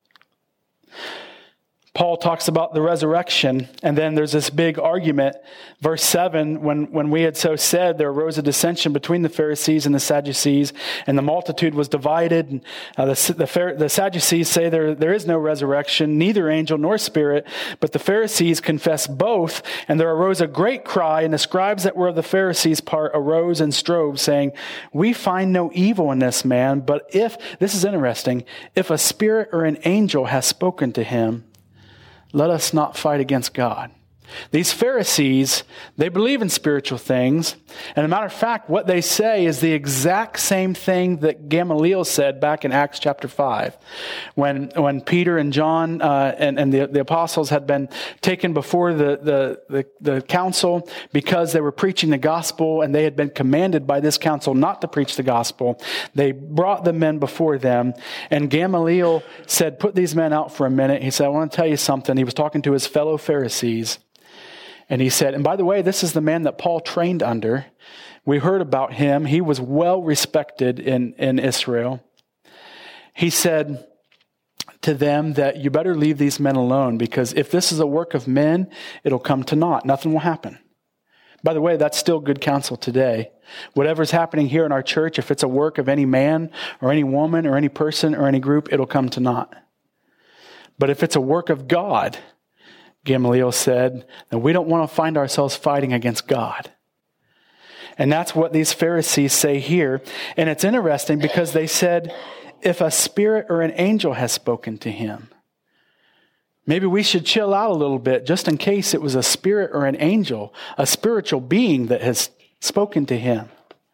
Speaker 2: Paul talks about the resurrection, and then there's this big argument. Verse seven, when, when we had so said, there arose a dissension between the Pharisees and the Sadducees, and the multitude was divided. And, uh, the, the, the Sadducees say there, there is no resurrection, neither angel nor spirit, but the Pharisees confess both. And there arose a great cry, and the scribes that were of the Pharisees' part arose and strove, saying, we find no evil in this man, but if, this is interesting, if a spirit or an angel has spoken to him, let us not fight against God. These Pharisees, they believe in spiritual things. And as a matter of fact, what they say is the exact same thing that Gamaliel said back in Acts chapter five. When when Peter and John uh, and, and the, the apostles had been taken before the, the, the, the council because they were preaching the gospel, and they had been commanded by this council not to preach the gospel. They brought the men before them, and Gamaliel said, put these men out for a minute. He said, I want to tell you something. He was talking to his fellow Pharisees. And he said, and by the way, this is the man that Paul trained under. We heard about him. He was well respected in, in Israel. He said to them that you better leave these men alone, because if this is a work of men, it'll come to naught. Nothing will happen. By the way, that's still good counsel today. Whatever's happening here in our church, if it's a work of any man or any woman or any person or any group, it'll come to naught. But if it's a work of God, Gamaliel said, that we don't want to find ourselves fighting against God. And that's what these Pharisees say here. And it's interesting because they said, if a spirit or an angel has spoken to him, maybe we should chill out a little bit just in case it was a spirit or an angel, a spiritual being that has spoken to him.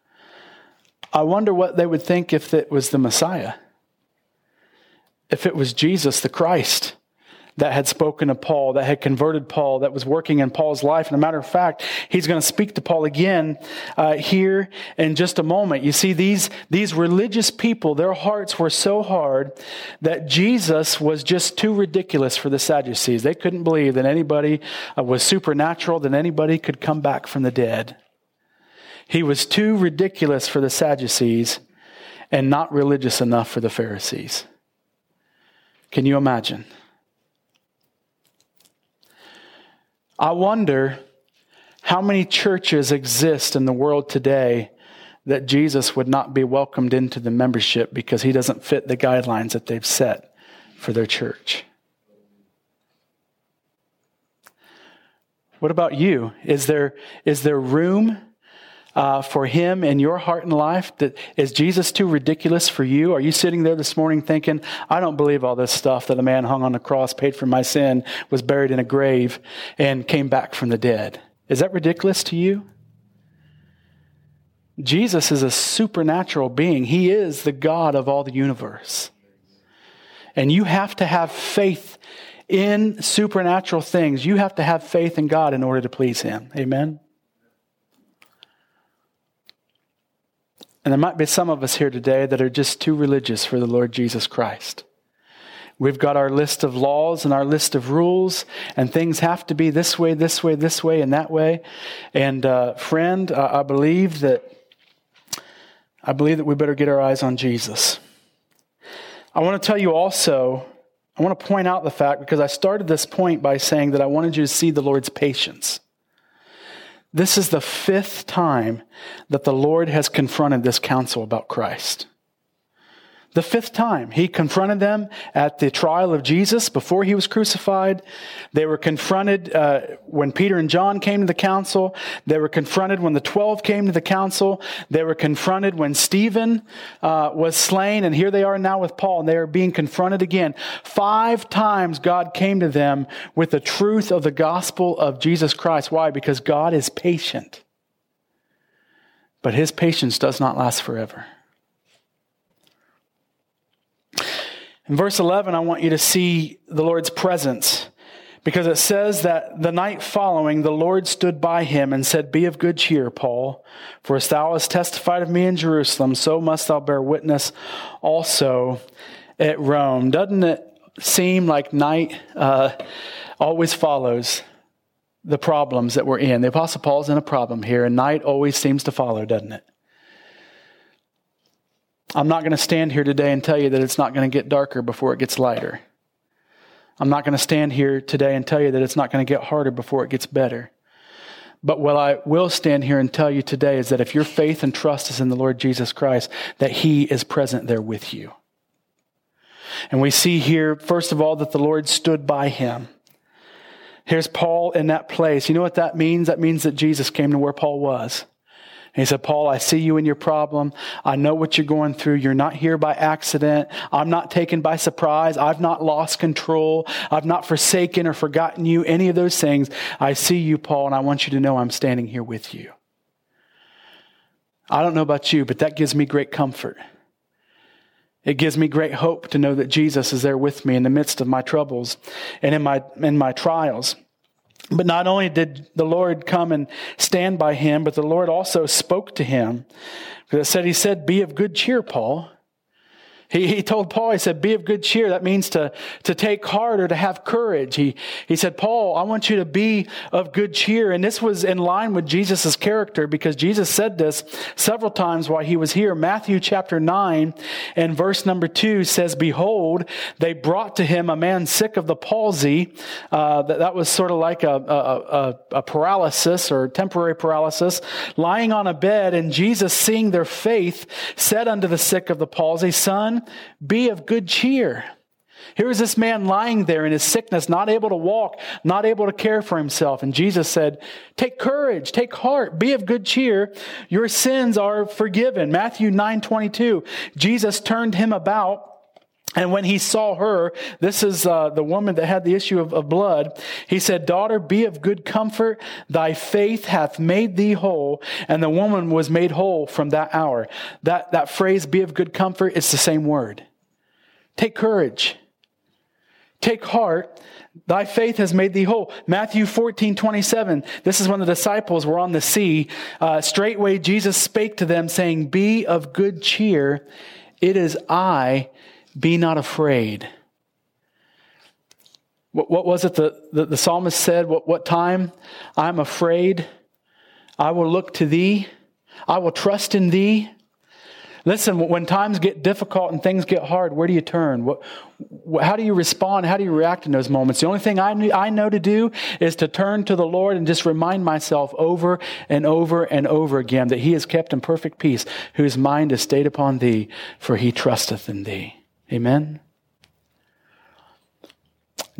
Speaker 2: I wonder what they would think if it was the Messiah, if it was Jesus the Christ that had spoken to Paul, that had converted Paul, that was working in Paul's life. And a matter of fact, he's going to speak to Paul again uh, here in just a moment. You see, these, these religious people, their hearts were so hard that Jesus was just too ridiculous for the Sadducees. They couldn't believe that anybody uh, was supernatural, that anybody could come back from the dead. He was too ridiculous for the Sadducees and not religious enough for the Pharisees. Can you imagine? I wonder how many churches exist in the world today that Jesus would not be welcomed into the membership because he doesn't fit the guidelines that they've set for their church. What about you? Is there, is there room uh, for him in your heart and life? That, is Jesus too ridiculous for you? Are you sitting there this morning thinking, I don't believe all this stuff that a man hung on the cross, paid for my sin, was buried in a grave, and came back from the dead? Is that ridiculous to you? Jesus is a supernatural being. He is the God of all the universe. And you have to have faith in supernatural things. You have to have faith in God in order to please him. Amen? And there might be some of us here today that are just too religious for the Lord Jesus Christ. We've got our list of laws and our list of rules, and things have to be this way, this way, this way, and that way. And uh, friend, uh, I believe that I believe that we better get our eyes on Jesus. I want to tell you also, I want to point out the fact, because I started this point by saying that I wanted you to see the Lord's patience. This is the fifth time that the Lord has confronted this council about Christ. The fifth time. He confronted them at the trial of Jesus before he was crucified. They were confronted uh, when Peter and John came to the council. They were confronted when the twelve came to the council. They were confronted when Stephen uh, was slain. And here they are now with Paul, and they are being confronted again. Five times God came to them with the truth of the gospel of Jesus Christ. Why? Because God is patient. But his patience does not last forever. In verse eleven, I want you to see the Lord's presence, because it says that the night following, the Lord stood by him and said, "Be of good cheer, Paul, for as thou hast testified of me in Jerusalem, so must thou bear witness also at Rome." Doesn't it seem like night uh, always follows the problems that we're in? The Apostle Paul's in a problem here, and night always seems to follow, doesn't it? I'm not going to stand here today and tell you that it's not going to get darker before it gets lighter. I'm not going to stand here today and tell you that it's not going to get harder before it gets better. But what I will stand here and tell you today is that if your faith and trust is in the Lord Jesus Christ, that he is present there with you. And we see here, first of all, that the Lord stood by him. Here's Paul in that place. You know what that means? That means that Jesus came to where Paul was. And he said, "Paul, I see you in your problem. I know what you're going through. You're not here by accident. I'm not taken by surprise. I've not lost control. I've not forsaken or forgotten you, any of those things. I see you, Paul, and I want you to know I'm standing here with you." I don't know about you, but that gives me great comfort. It gives me great hope to know that Jesus is there with me in the midst of my troubles and in my in my trials. But not only did the Lord come and stand by him, but the Lord also spoke to him. Because it said, he said, "Be of good cheer, Paul." He, he told Paul, he said, "Be of good cheer." That means to, to take heart or to have courage. He, he said, "Paul, I want you to be of good cheer." And this was in line with Jesus' character, because Jesus said this several times while he was here. Matthew chapter nine and verse number two says, "Behold, they brought to him a man sick of the palsy." Uh, that, that was sort of like a, a, a, a paralysis or temporary paralysis, lying on a bed. And Jesus, seeing their faith, said unto the sick of the palsy, "Son, be of good cheer." Here is this man lying there in his sickness, not able to walk, not able to care for himself. And Jesus said, "Take courage, take heart, be of good cheer. Your sins are forgiven." Matthew nine twenty-two, Jesus turned him about. And when he saw her, this is uh, the woman that had the issue of, of blood, he said, "Daughter, be of good comfort. Thy faith hath made thee whole." And the woman was made whole from that hour. That, that phrase, "be of good comfort," it's the same word. Take courage. Take heart. Thy faith has made thee whole. Matthew fourteen twenty-seven. This is when the disciples were on the sea. Uh, straightway Jesus spake to them, saying, "Be of good cheer. It is I. Be not afraid." What, what was it the, the, the psalmist said? What, what time? "I'm afraid. I will look to thee. I will trust in thee." Listen, when times get difficult and things get hard, where do you turn? What, how do you respond? How do you react in those moments? The only thing I, knew, I know to do is to turn to the Lord and just remind myself over and over and over again that he is kept in perfect peace, whose mind is stayed upon thee, for he trusteth in thee. Amen.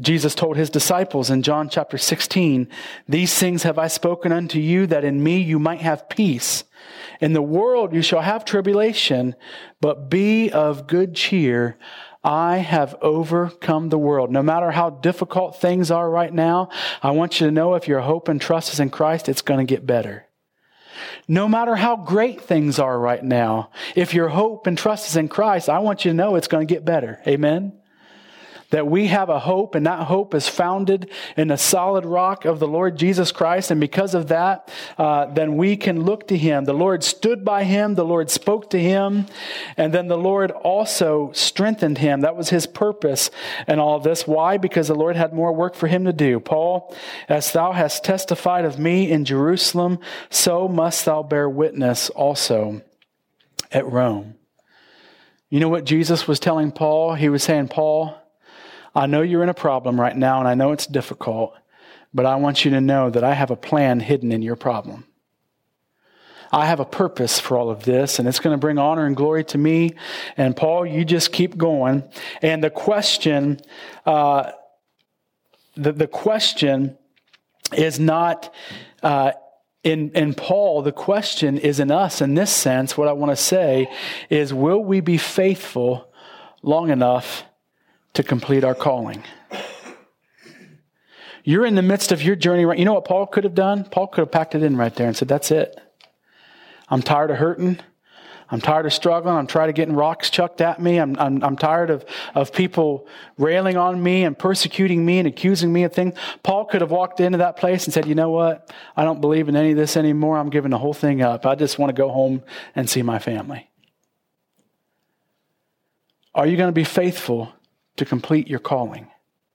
Speaker 2: Jesus told his disciples in John chapter sixteen, "These things have I spoken unto you, that in me you might have peace. In the world you shall have tribulation, but be of good cheer. I have overcome the world." No matter how difficult things are right now, I want you to know if your hope and trust is in Christ, it's going to get better. No matter how great things are right now, if your hope and trust is in Christ, I want you to know it's going to get better. Amen? That we have a hope, and that hope is founded in the solid rock of the Lord Jesus Christ. And because of that, uh, then we can look to him. The Lord stood by him. The Lord spoke to him. And then the Lord also strengthened him. That was his purpose in all of this. Why? Because the Lord had more work for him to do. Paul, "As thou hast testified of me in Jerusalem, so must thou bear witness also at Rome." You know what Jesus was telling Paul? He was saying, "Paul, I know you're in a problem right now, and I know it's difficult, but I want you to know that I have a plan hidden in your problem. I have a purpose for all of this, and it's going to bring honor and glory to me. And Paul, you just keep going." And the question, uh, the, the question is not uh, in, in Paul. The question is in us. In this sense, what I want to say is, will we be faithful long enough to complete our calling? You're in the midst of your journey, right? You know what Paul could have done? Paul could have packed it in right there and said, "That's it. I'm tired of hurting. I'm tired of struggling. I'm tired of getting rocks chucked at me. I'm, I'm, I'm tired of, of people railing on me and persecuting me and accusing me of things." Paul could have walked into that place and said, "You know what? I don't believe in any of this anymore. I'm giving the whole thing up. I just want to go home and see my family." Are you going to be faithful to complete your calling?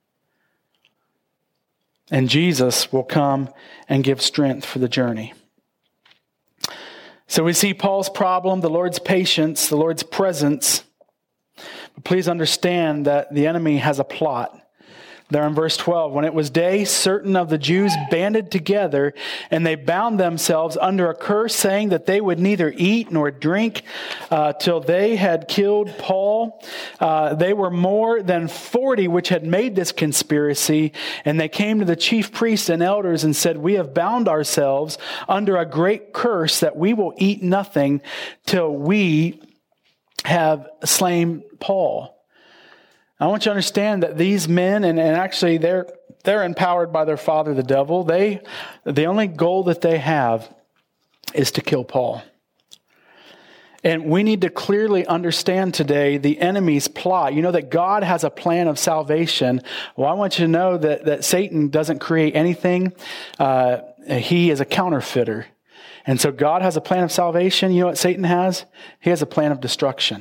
Speaker 2: And Jesus will come and give strength for the journey. So we see Paul's problem, the Lord's patience, the Lord's presence. But please understand that the enemy has a plot. There in verse twelve, "When it was day, certain of the Jews banded together, and they bound themselves under a curse, saying that they would neither eat nor drink uh, till they had killed Paul. Uh, they were more than forty which had made this conspiracy, and they came to the chief priests and elders and said, 'We have bound ourselves under a great curse that we will eat nothing till we have slain Paul.'" I want you to understand that these men, and, and actually they're they're empowered by their father, the devil. They, the only goal that they have is to kill Paul. And we need to clearly understand today the enemy's plot. You know that God has a plan of salvation. Well, I want you to know that, that Satan doesn't create anything. Uh, he is a counterfeiter. And so God has a plan of salvation. You know what Satan has? He has a plan of destruction.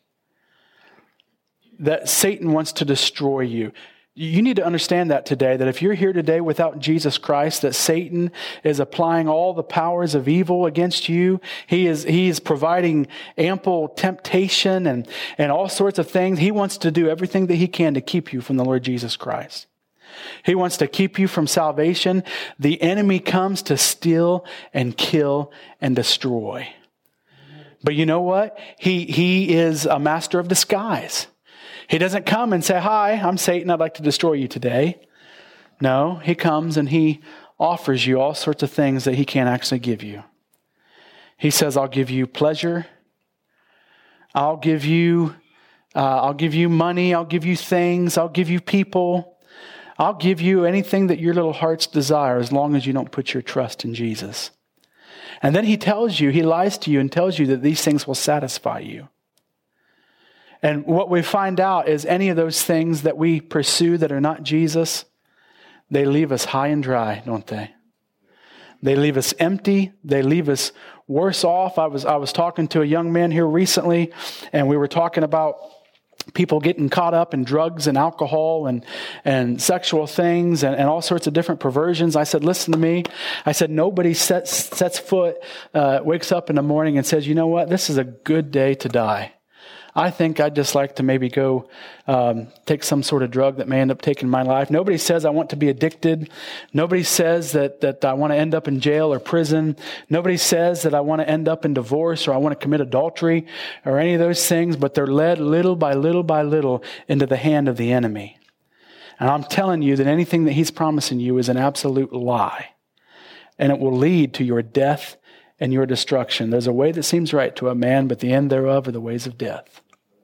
Speaker 2: That Satan wants to destroy you. You need to understand that today, that if you're here today without Jesus Christ, that Satan is applying all the powers of evil against you. He is, he is providing ample temptation and, and all sorts of things. He wants to do everything that he can to keep you from the Lord Jesus Christ. He wants to keep you from salvation. The enemy comes to steal and kill and destroy. But you know what? He, he is a master of disguise. He doesn't come and say, "Hi, I'm Satan. I'd like to destroy you today." No, he comes and he offers you all sorts of things that he can't actually give you. He says, "I'll give you pleasure. I'll give you, uh, I'll give you money. I'll give you things. I'll give you people. I'll give you anything that your little heart's desire, as long as you don't put your trust in Jesus." And then he tells you, he lies to you and tells you that these things will satisfy you. And what we find out is any of those things that we pursue that are not Jesus, they leave us high and dry, don't they? They leave us empty. They leave us worse off. I was I was talking to a young man here recently, and we were talking about people getting caught up in drugs and alcohol and, and sexual things and, and all sorts of different perversions. I said, "Listen to me." I said, nobody sets, sets foot, uh, wakes up in the morning and says, "You know what? This is a good day to die. I think I'd just like to maybe go um, take some sort of drug that may end up taking my life." Nobody says I want to be addicted. Nobody says that, that I want to end up in jail or prison. Nobody says that I want to end up in divorce or I want to commit adultery or any of those things, but they're led little by little by little into the hand of the enemy. And I'm telling you that anything that he's promising you is an absolute lie. And it will lead to your death and your destruction. There's a way that seems right to a man, but the end thereof are the ways of death.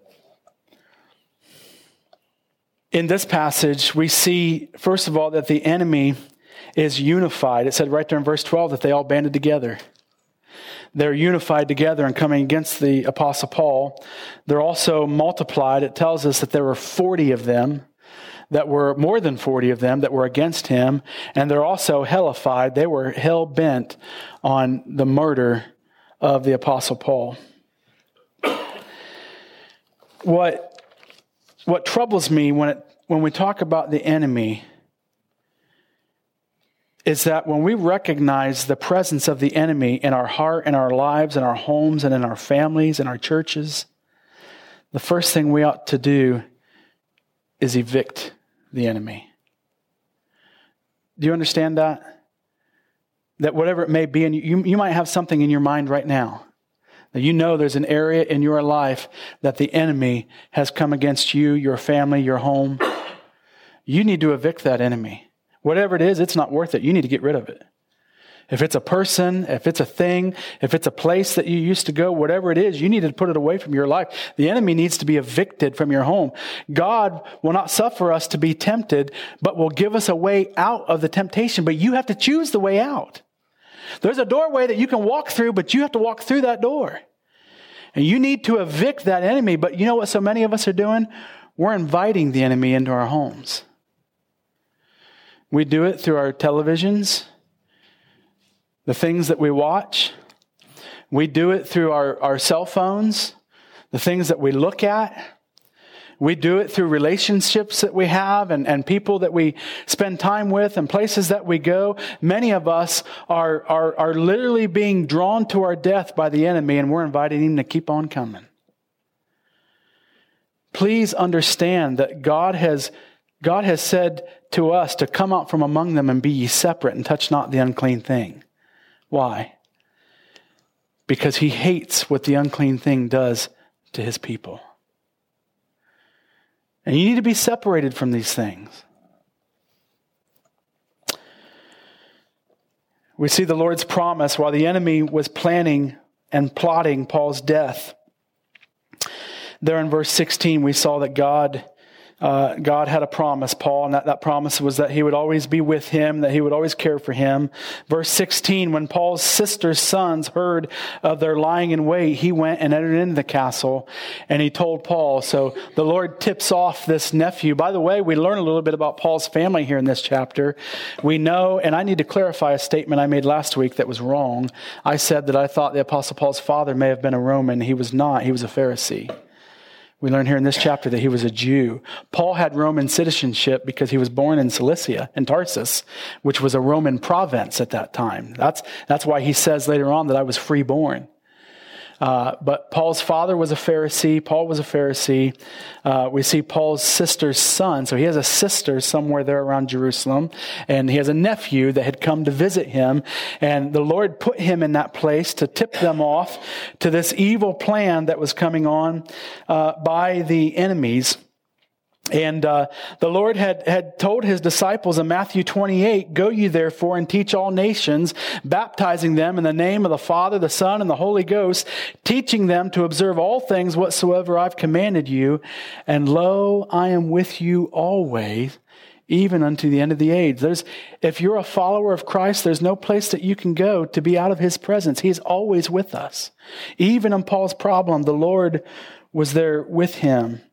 Speaker 2: In this passage, we see, first of all, that the enemy is unified. It said right there in verse twelve that they all banded together. They're unified together and coming against the Apostle Paul. They're also multiplied. It tells us that there were forty of them, that were more than forty of them that were against him. And they're also hellified. They were hell-bent on the murder of the Apostle Paul. What What troubles me when it, when we talk about the enemy is that when we recognize the presence of the enemy in our heart, in our lives, in our homes, and in our families, in our churches, the first thing we ought to do is evict the enemy. Do you understand that? That whatever it may be, and you, you might have something in your mind right now, that you know there's an area in your life that the enemy has come against you, your family, your home. You need to evict that enemy. Whatever it is, it's not worth it. You need to get rid of it. If it's a person, if it's a thing, if it's a place that you used to go, whatever it is, you need to put it away from your life. The enemy needs to be evicted from your home. God will not suffer us to be tempted, but will give us a way out of the temptation. But you have to choose the way out. There's a doorway that you can walk through, but you have to walk through that door. And you need to evict that enemy. But you know what so many of us are doing? We're inviting the enemy into our homes. We do it through our televisions, the things that we watch. We do it through our, our cell phones, the things that we look at. We do it through relationships that we have and, and people that we spend time with and places that we go. Many of us are, are, are literally being drawn to our death by the enemy, and we're inviting him to keep on coming. Please understand that God has, God has said to us to come out from among them and be ye separate and touch not the unclean thing. Why? Because he hates what the unclean thing does to his people. And you need to be separated from these things. We see the Lord's promise while the enemy was planning and plotting Paul's death. There in verse sixteen, we saw that God Uh, God had a promise, Paul, and that, that promise was that he would always be with him, that he would always care for him. Verse sixteen, when Paul's sister's sons heard of their lying in wait, he went and entered into the castle, and he told Paul. So the Lord tips off this nephew. By the way, we learn a little bit about Paul's family here in this chapter. We know, and I need to clarify a statement I made last week that was wrong. I said that I thought the Apostle Paul's father may have been a Roman. He was not. He was a Pharisee. We learn here in this chapter that he was a Jew. Paul had Roman citizenship because he was born in Cilicia, in Tarsus, which was a Roman province at that time. That's, that's why he says later on that I was freeborn. Uh, but Paul's father was a Pharisee. Paul was a Pharisee. Uh, we see Paul's sister's son. So he has a sister somewhere there around Jerusalem. And he has a nephew that had come to visit him. And the Lord put him in that place to tip them off to this evil plan that was coming on uh, by the enemies. And uh, the Lord had, had told his disciples in Matthew twenty-eight, "Go ye therefore and teach all nations, baptizing them in the name of the Father, the Son, and the Holy Ghost, teaching them to observe all things whatsoever I've commanded you. And lo, I am with you always, even unto the end of the age." There's, if you're a follower of Christ, there's no place that you can go to be out of his presence. He's always with us. Even in Paul's problem, the Lord was there with him.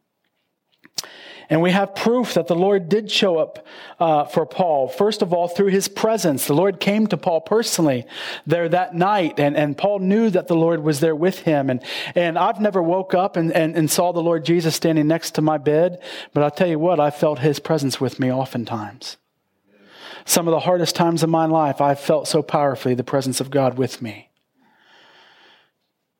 Speaker 2: And we have proof that the Lord did show up uh, for Paul. First of all, through his presence. The Lord came to Paul personally there that night. And, and Paul knew that the Lord was there with him. And, and I've never woke up and, and, and saw the Lord Jesus standing next to my bed. But I'll tell you what, I felt his presence with me oftentimes. Some of the hardest times of my life, I felt so powerfully the presence of God with me.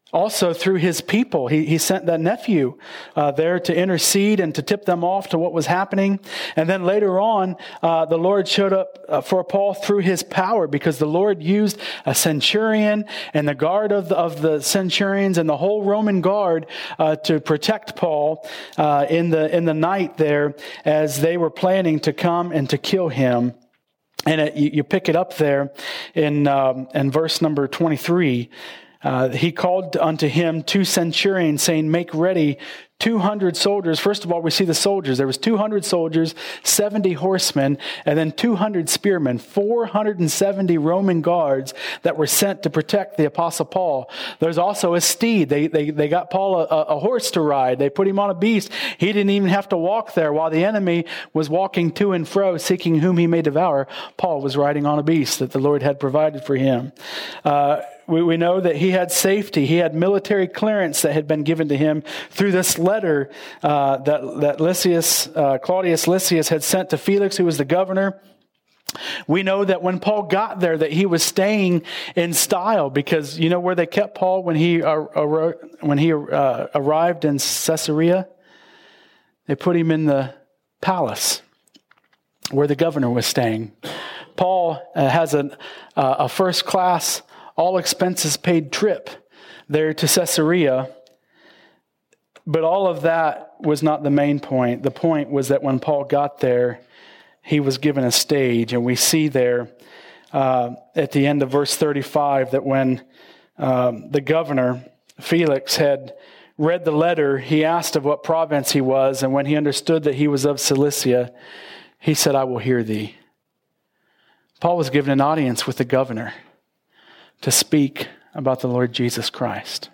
Speaker 2: Also through his people, he, he sent that nephew uh, there to intercede and to tip them off to what was happening. And then later on, uh, the Lord showed up uh, for Paul through his power, because the Lord used a centurion and the guard of the, of the centurions and the whole Roman guard uh, to protect Paul uh, in the in the night there as they were planning to come and to kill him. And it, you, you pick it up there in um, in verse number twenty-three. Uh, he called unto him two centurions, saying, make ready two hundred soldiers. First of all, we see the soldiers. There was two hundred soldiers, seventy horsemen, and then two hundred spearmen, four hundred seventy Roman guards that were sent to protect the Apostle Paul. There's also a steed. They they, they got Paul a, a horse to ride. They put him on a beast. He didn't even have to walk there. While the enemy was walking to and fro, seeking whom he may devour, Paul was riding on a beast that the Lord had provided for him. Uh, We, we know that he had safety. He had military clearance that had been given to him through this letter uh, that, that Lysias, uh, Claudius Lysias had sent to Felix, who was the governor. We know that when Paul got there, that he was staying in style, because you know where they kept Paul when he uh, when he uh, arrived in Caesarea? They put him in the palace where the governor was staying. Paul uh, has a, uh, a first class, all expenses paid trip there to Caesarea. But all of that was not the main point. The point was that when Paul got there, he was given a stage. And we see there uh, at the end of verse thirty-five that when um, the governor, Felix, had read the letter, he asked of what province he was. And when he understood that he was of Cilicia, he said, I will hear thee. Paul was given an audience with the governor to speak about the Lord Jesus Christ.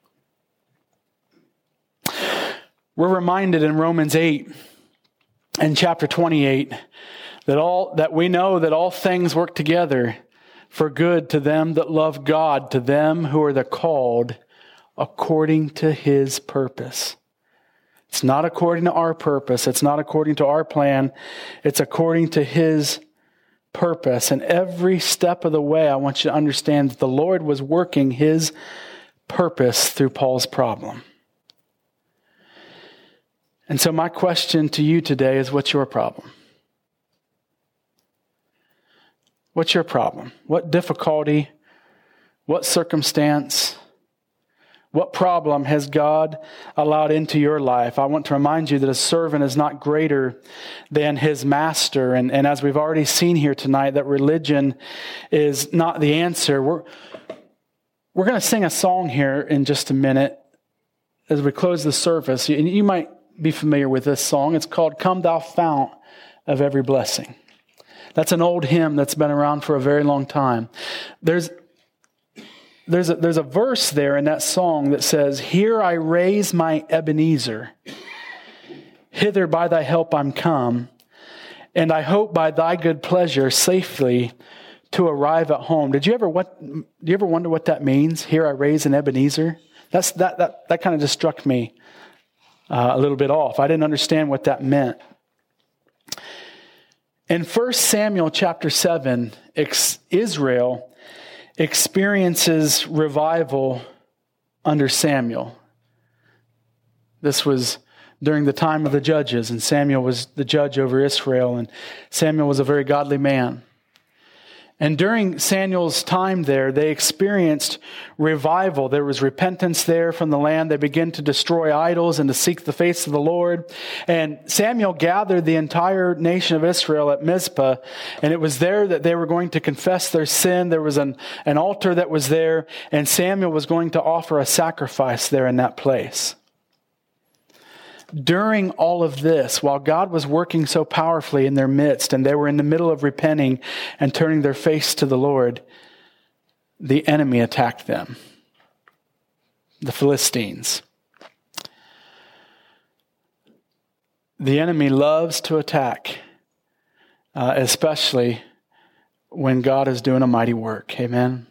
Speaker 2: We're reminded in Romans eight and chapter twenty-eight that all that we know that all things work together for good to them that love God, to them who are the called according to his purpose. It's not according to our purpose. It's not according to our plan. It's according to his purpose. And every step of the way, I want you to understand that the Lord was working his purpose through Paul's problem. And so my question to you today is, what's your problem? What's your problem? What difficulty, what circumstance, what problem has God allowed into your life? I want to remind you that a servant is not greater than his master. And, and as we've already seen here tonight, that religion is not the answer. We're, we're going to sing a song here in just a minute as we close the service. And you might be familiar with this song. It's called Come Thou Fount of Every Blessing. That's an old hymn that's been around for a very long time. There's There's a, there's a verse there in that song that says, here I raise my Ebenezer, hither by thy help I'm come, and I hope by thy good pleasure safely to arrive at home. Did you ever what? Do you ever wonder what that means? Here I raise an Ebenezer. That's that that that kind of just struck me uh, a little bit off. I didn't understand what that meant. In First Samuel chapter seven, Israel experiences revival under Samuel. This was during the time of the judges, and Samuel was the judge over Israel, and Samuel was a very godly man. And during Samuel's time there, they experienced revival. There was repentance there from the land. They began to destroy idols and to seek the face of the Lord. And Samuel gathered the entire nation of Israel at Mizpah, and it was there that they were going to confess their sin. There was an, an altar that was there, and Samuel was going to offer a sacrifice there in that place. During all of this, while God was working so powerfully in their midst, and they were in the middle of repenting and turning their face to the Lord, the enemy attacked them, the Philistines. The enemy loves to attack, uh, especially when God is doing a mighty work. Amen.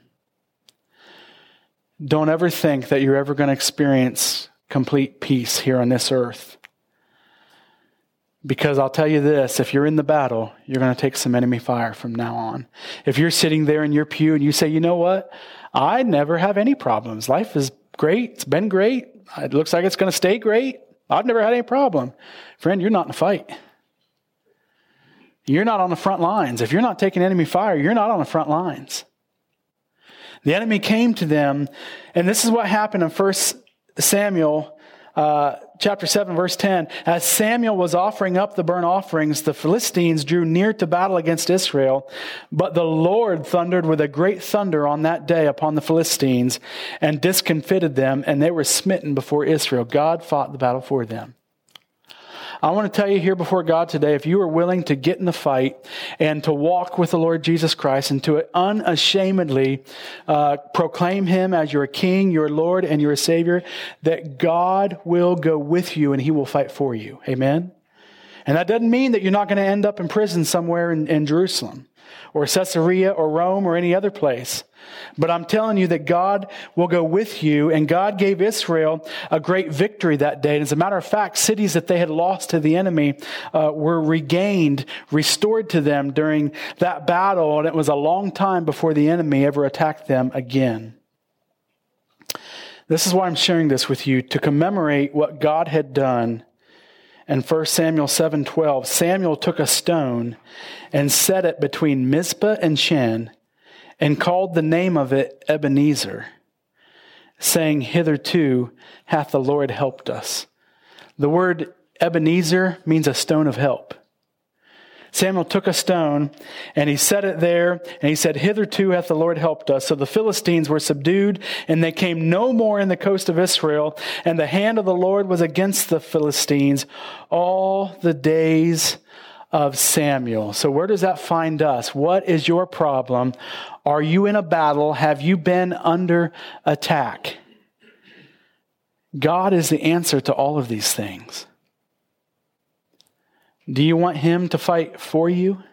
Speaker 2: Don't ever think that you're ever going to experience complete peace here on this earth. Because I'll tell you this, if you're in the battle, you're going to take some enemy fire from now on. If you're sitting there in your pew and you say, you know what? I never have any problems. Life is great. It's been great. It looks like it's going to stay great. I've never had any problem. Friend, you're not in a fight. You're not on the front lines. If you're not taking enemy fire, you're not on the front lines. The enemy came to them, and this is what happened in First Samuel uh, chapter seven, verse ten. As Samuel was offering up the burnt offerings, the Philistines drew near to battle against Israel, but the Lord thundered with a great thunder on that day upon the Philistines and discomfited them, and they were smitten before Israel. God fought the battle for them. I want to tell you here before God today, if you are willing to get in the fight and to walk with the Lord Jesus Christ and to unashamedly uh, proclaim Him as your King, your Lord, and your Savior, that God will go with you and He will fight for you. Amen? And that doesn't mean that you're not going to end up in prison somewhere in, in Jerusalem or Caesarea or Rome or any other place. But I'm telling you that God will go with you, and God gave Israel a great victory that day. And as a matter of fact, cities that they had lost to the enemy uh, were regained, restored to them during that battle, and it was a long time before the enemy ever attacked them again. This is why I'm sharing this with you, to commemorate what God had done. In First Samuel seven twelve, Samuel took a stone and set it between Mizpah and Shen, and called the name of it Ebenezer, saying, hitherto hath the Lord helped us. The word Ebenezer means a stone of help. Samuel took a stone and he set it there, and he said, hitherto hath the Lord helped us. So the Philistines were subdued, and they came no more in the coast of Israel, and the hand of the Lord was against the Philistines all the days of Samuel. So where does that find us? What is your problem? Are you in a battle? Have you been under attack? God is the answer to all of these things. Do you want Him to fight for you?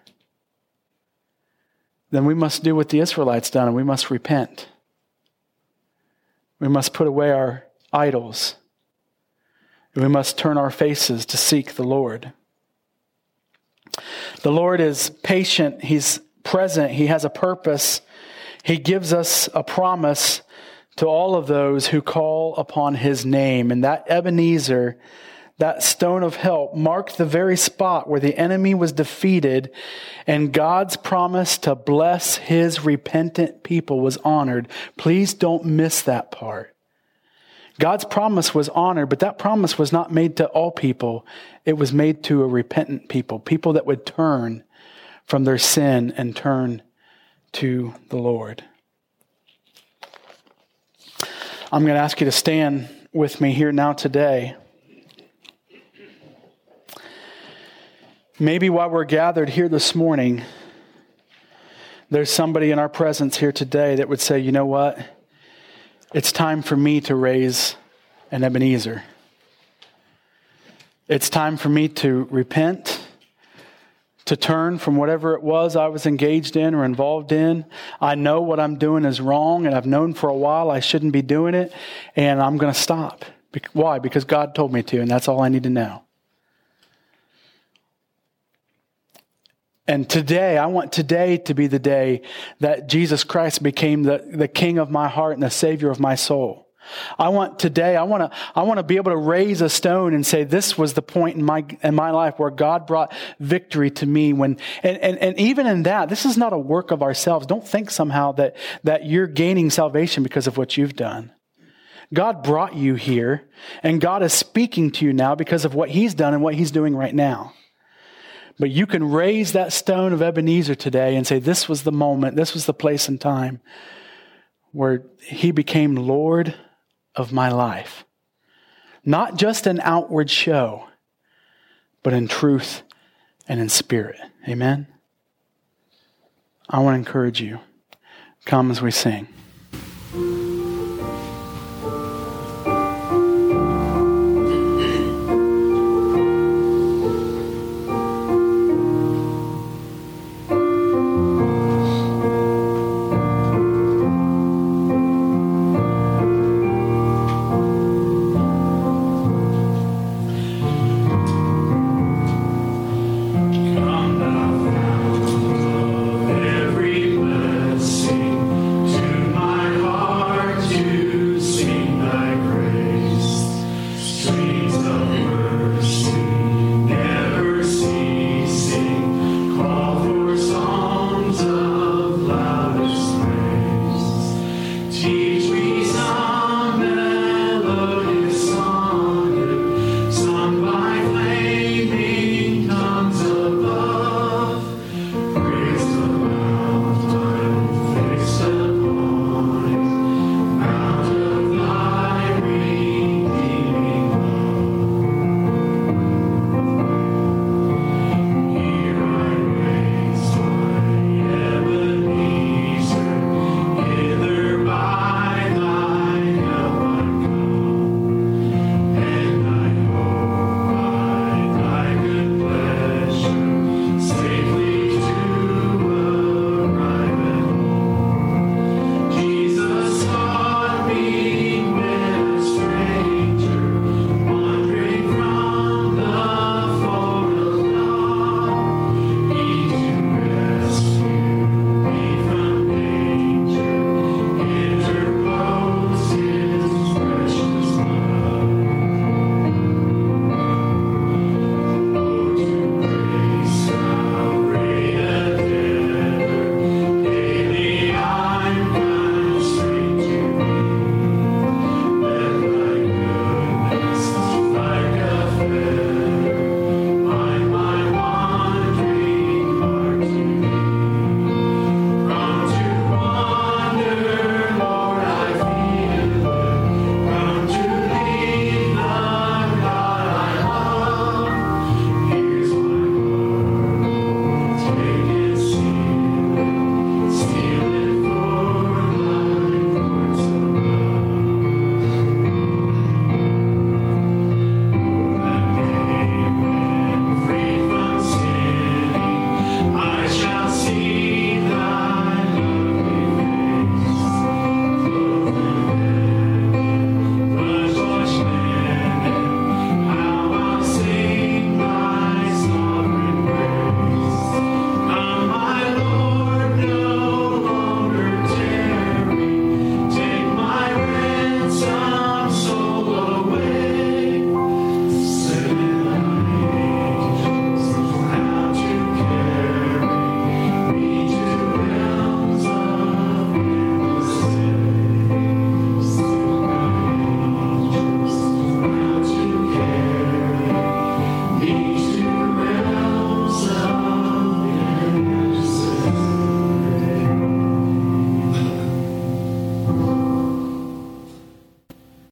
Speaker 2: Then we must do what the Israelites done, and we must repent. We must put away our idols. We must turn our faces to seek the Lord. The Lord is patient. He's present. He has a purpose. He gives us a promise to all of those who call upon His name. And that Ebenezer, that stone of help, marked the very spot where the enemy was defeated, and God's promise to bless His repentant people was honored. Please don't miss that part. God's promise was honored, but that promise was not made to all people. It was made to a repentant people, people that would turn from their sin and turn to the Lord. I'm going to ask you to stand with me here now today. Maybe while we're gathered here this morning, there's somebody in our presence here today that would say, you know what? It's time for me to raise an Ebenezer. It's time for me to repent, to turn from whatever it was I was engaged in or involved in. I know what I'm doing is wrong, and I've known for a while I shouldn't be doing it, and I'm going to stop. Why? Because God told me to, and that's all I need to know. And today, I want today to be the day that Jesus Christ became the, the King of my heart and the Savior of my soul. I want today, I want to, I want to be able to raise a stone and say, this was the point in my, in my life where God brought victory to me when, and, and, and even in that, this is not a work of ourselves. Don't think somehow that, that you're gaining salvation because of what you've done. God brought you here, and God is speaking to you now because of what He's done and what He's doing right now. But you can raise that stone of Ebenezer today and say, this was the moment, this was the place and time where He became Lord of my life. Not just an outward show, but in truth and in spirit. Amen? I want to encourage you. Come as we sing.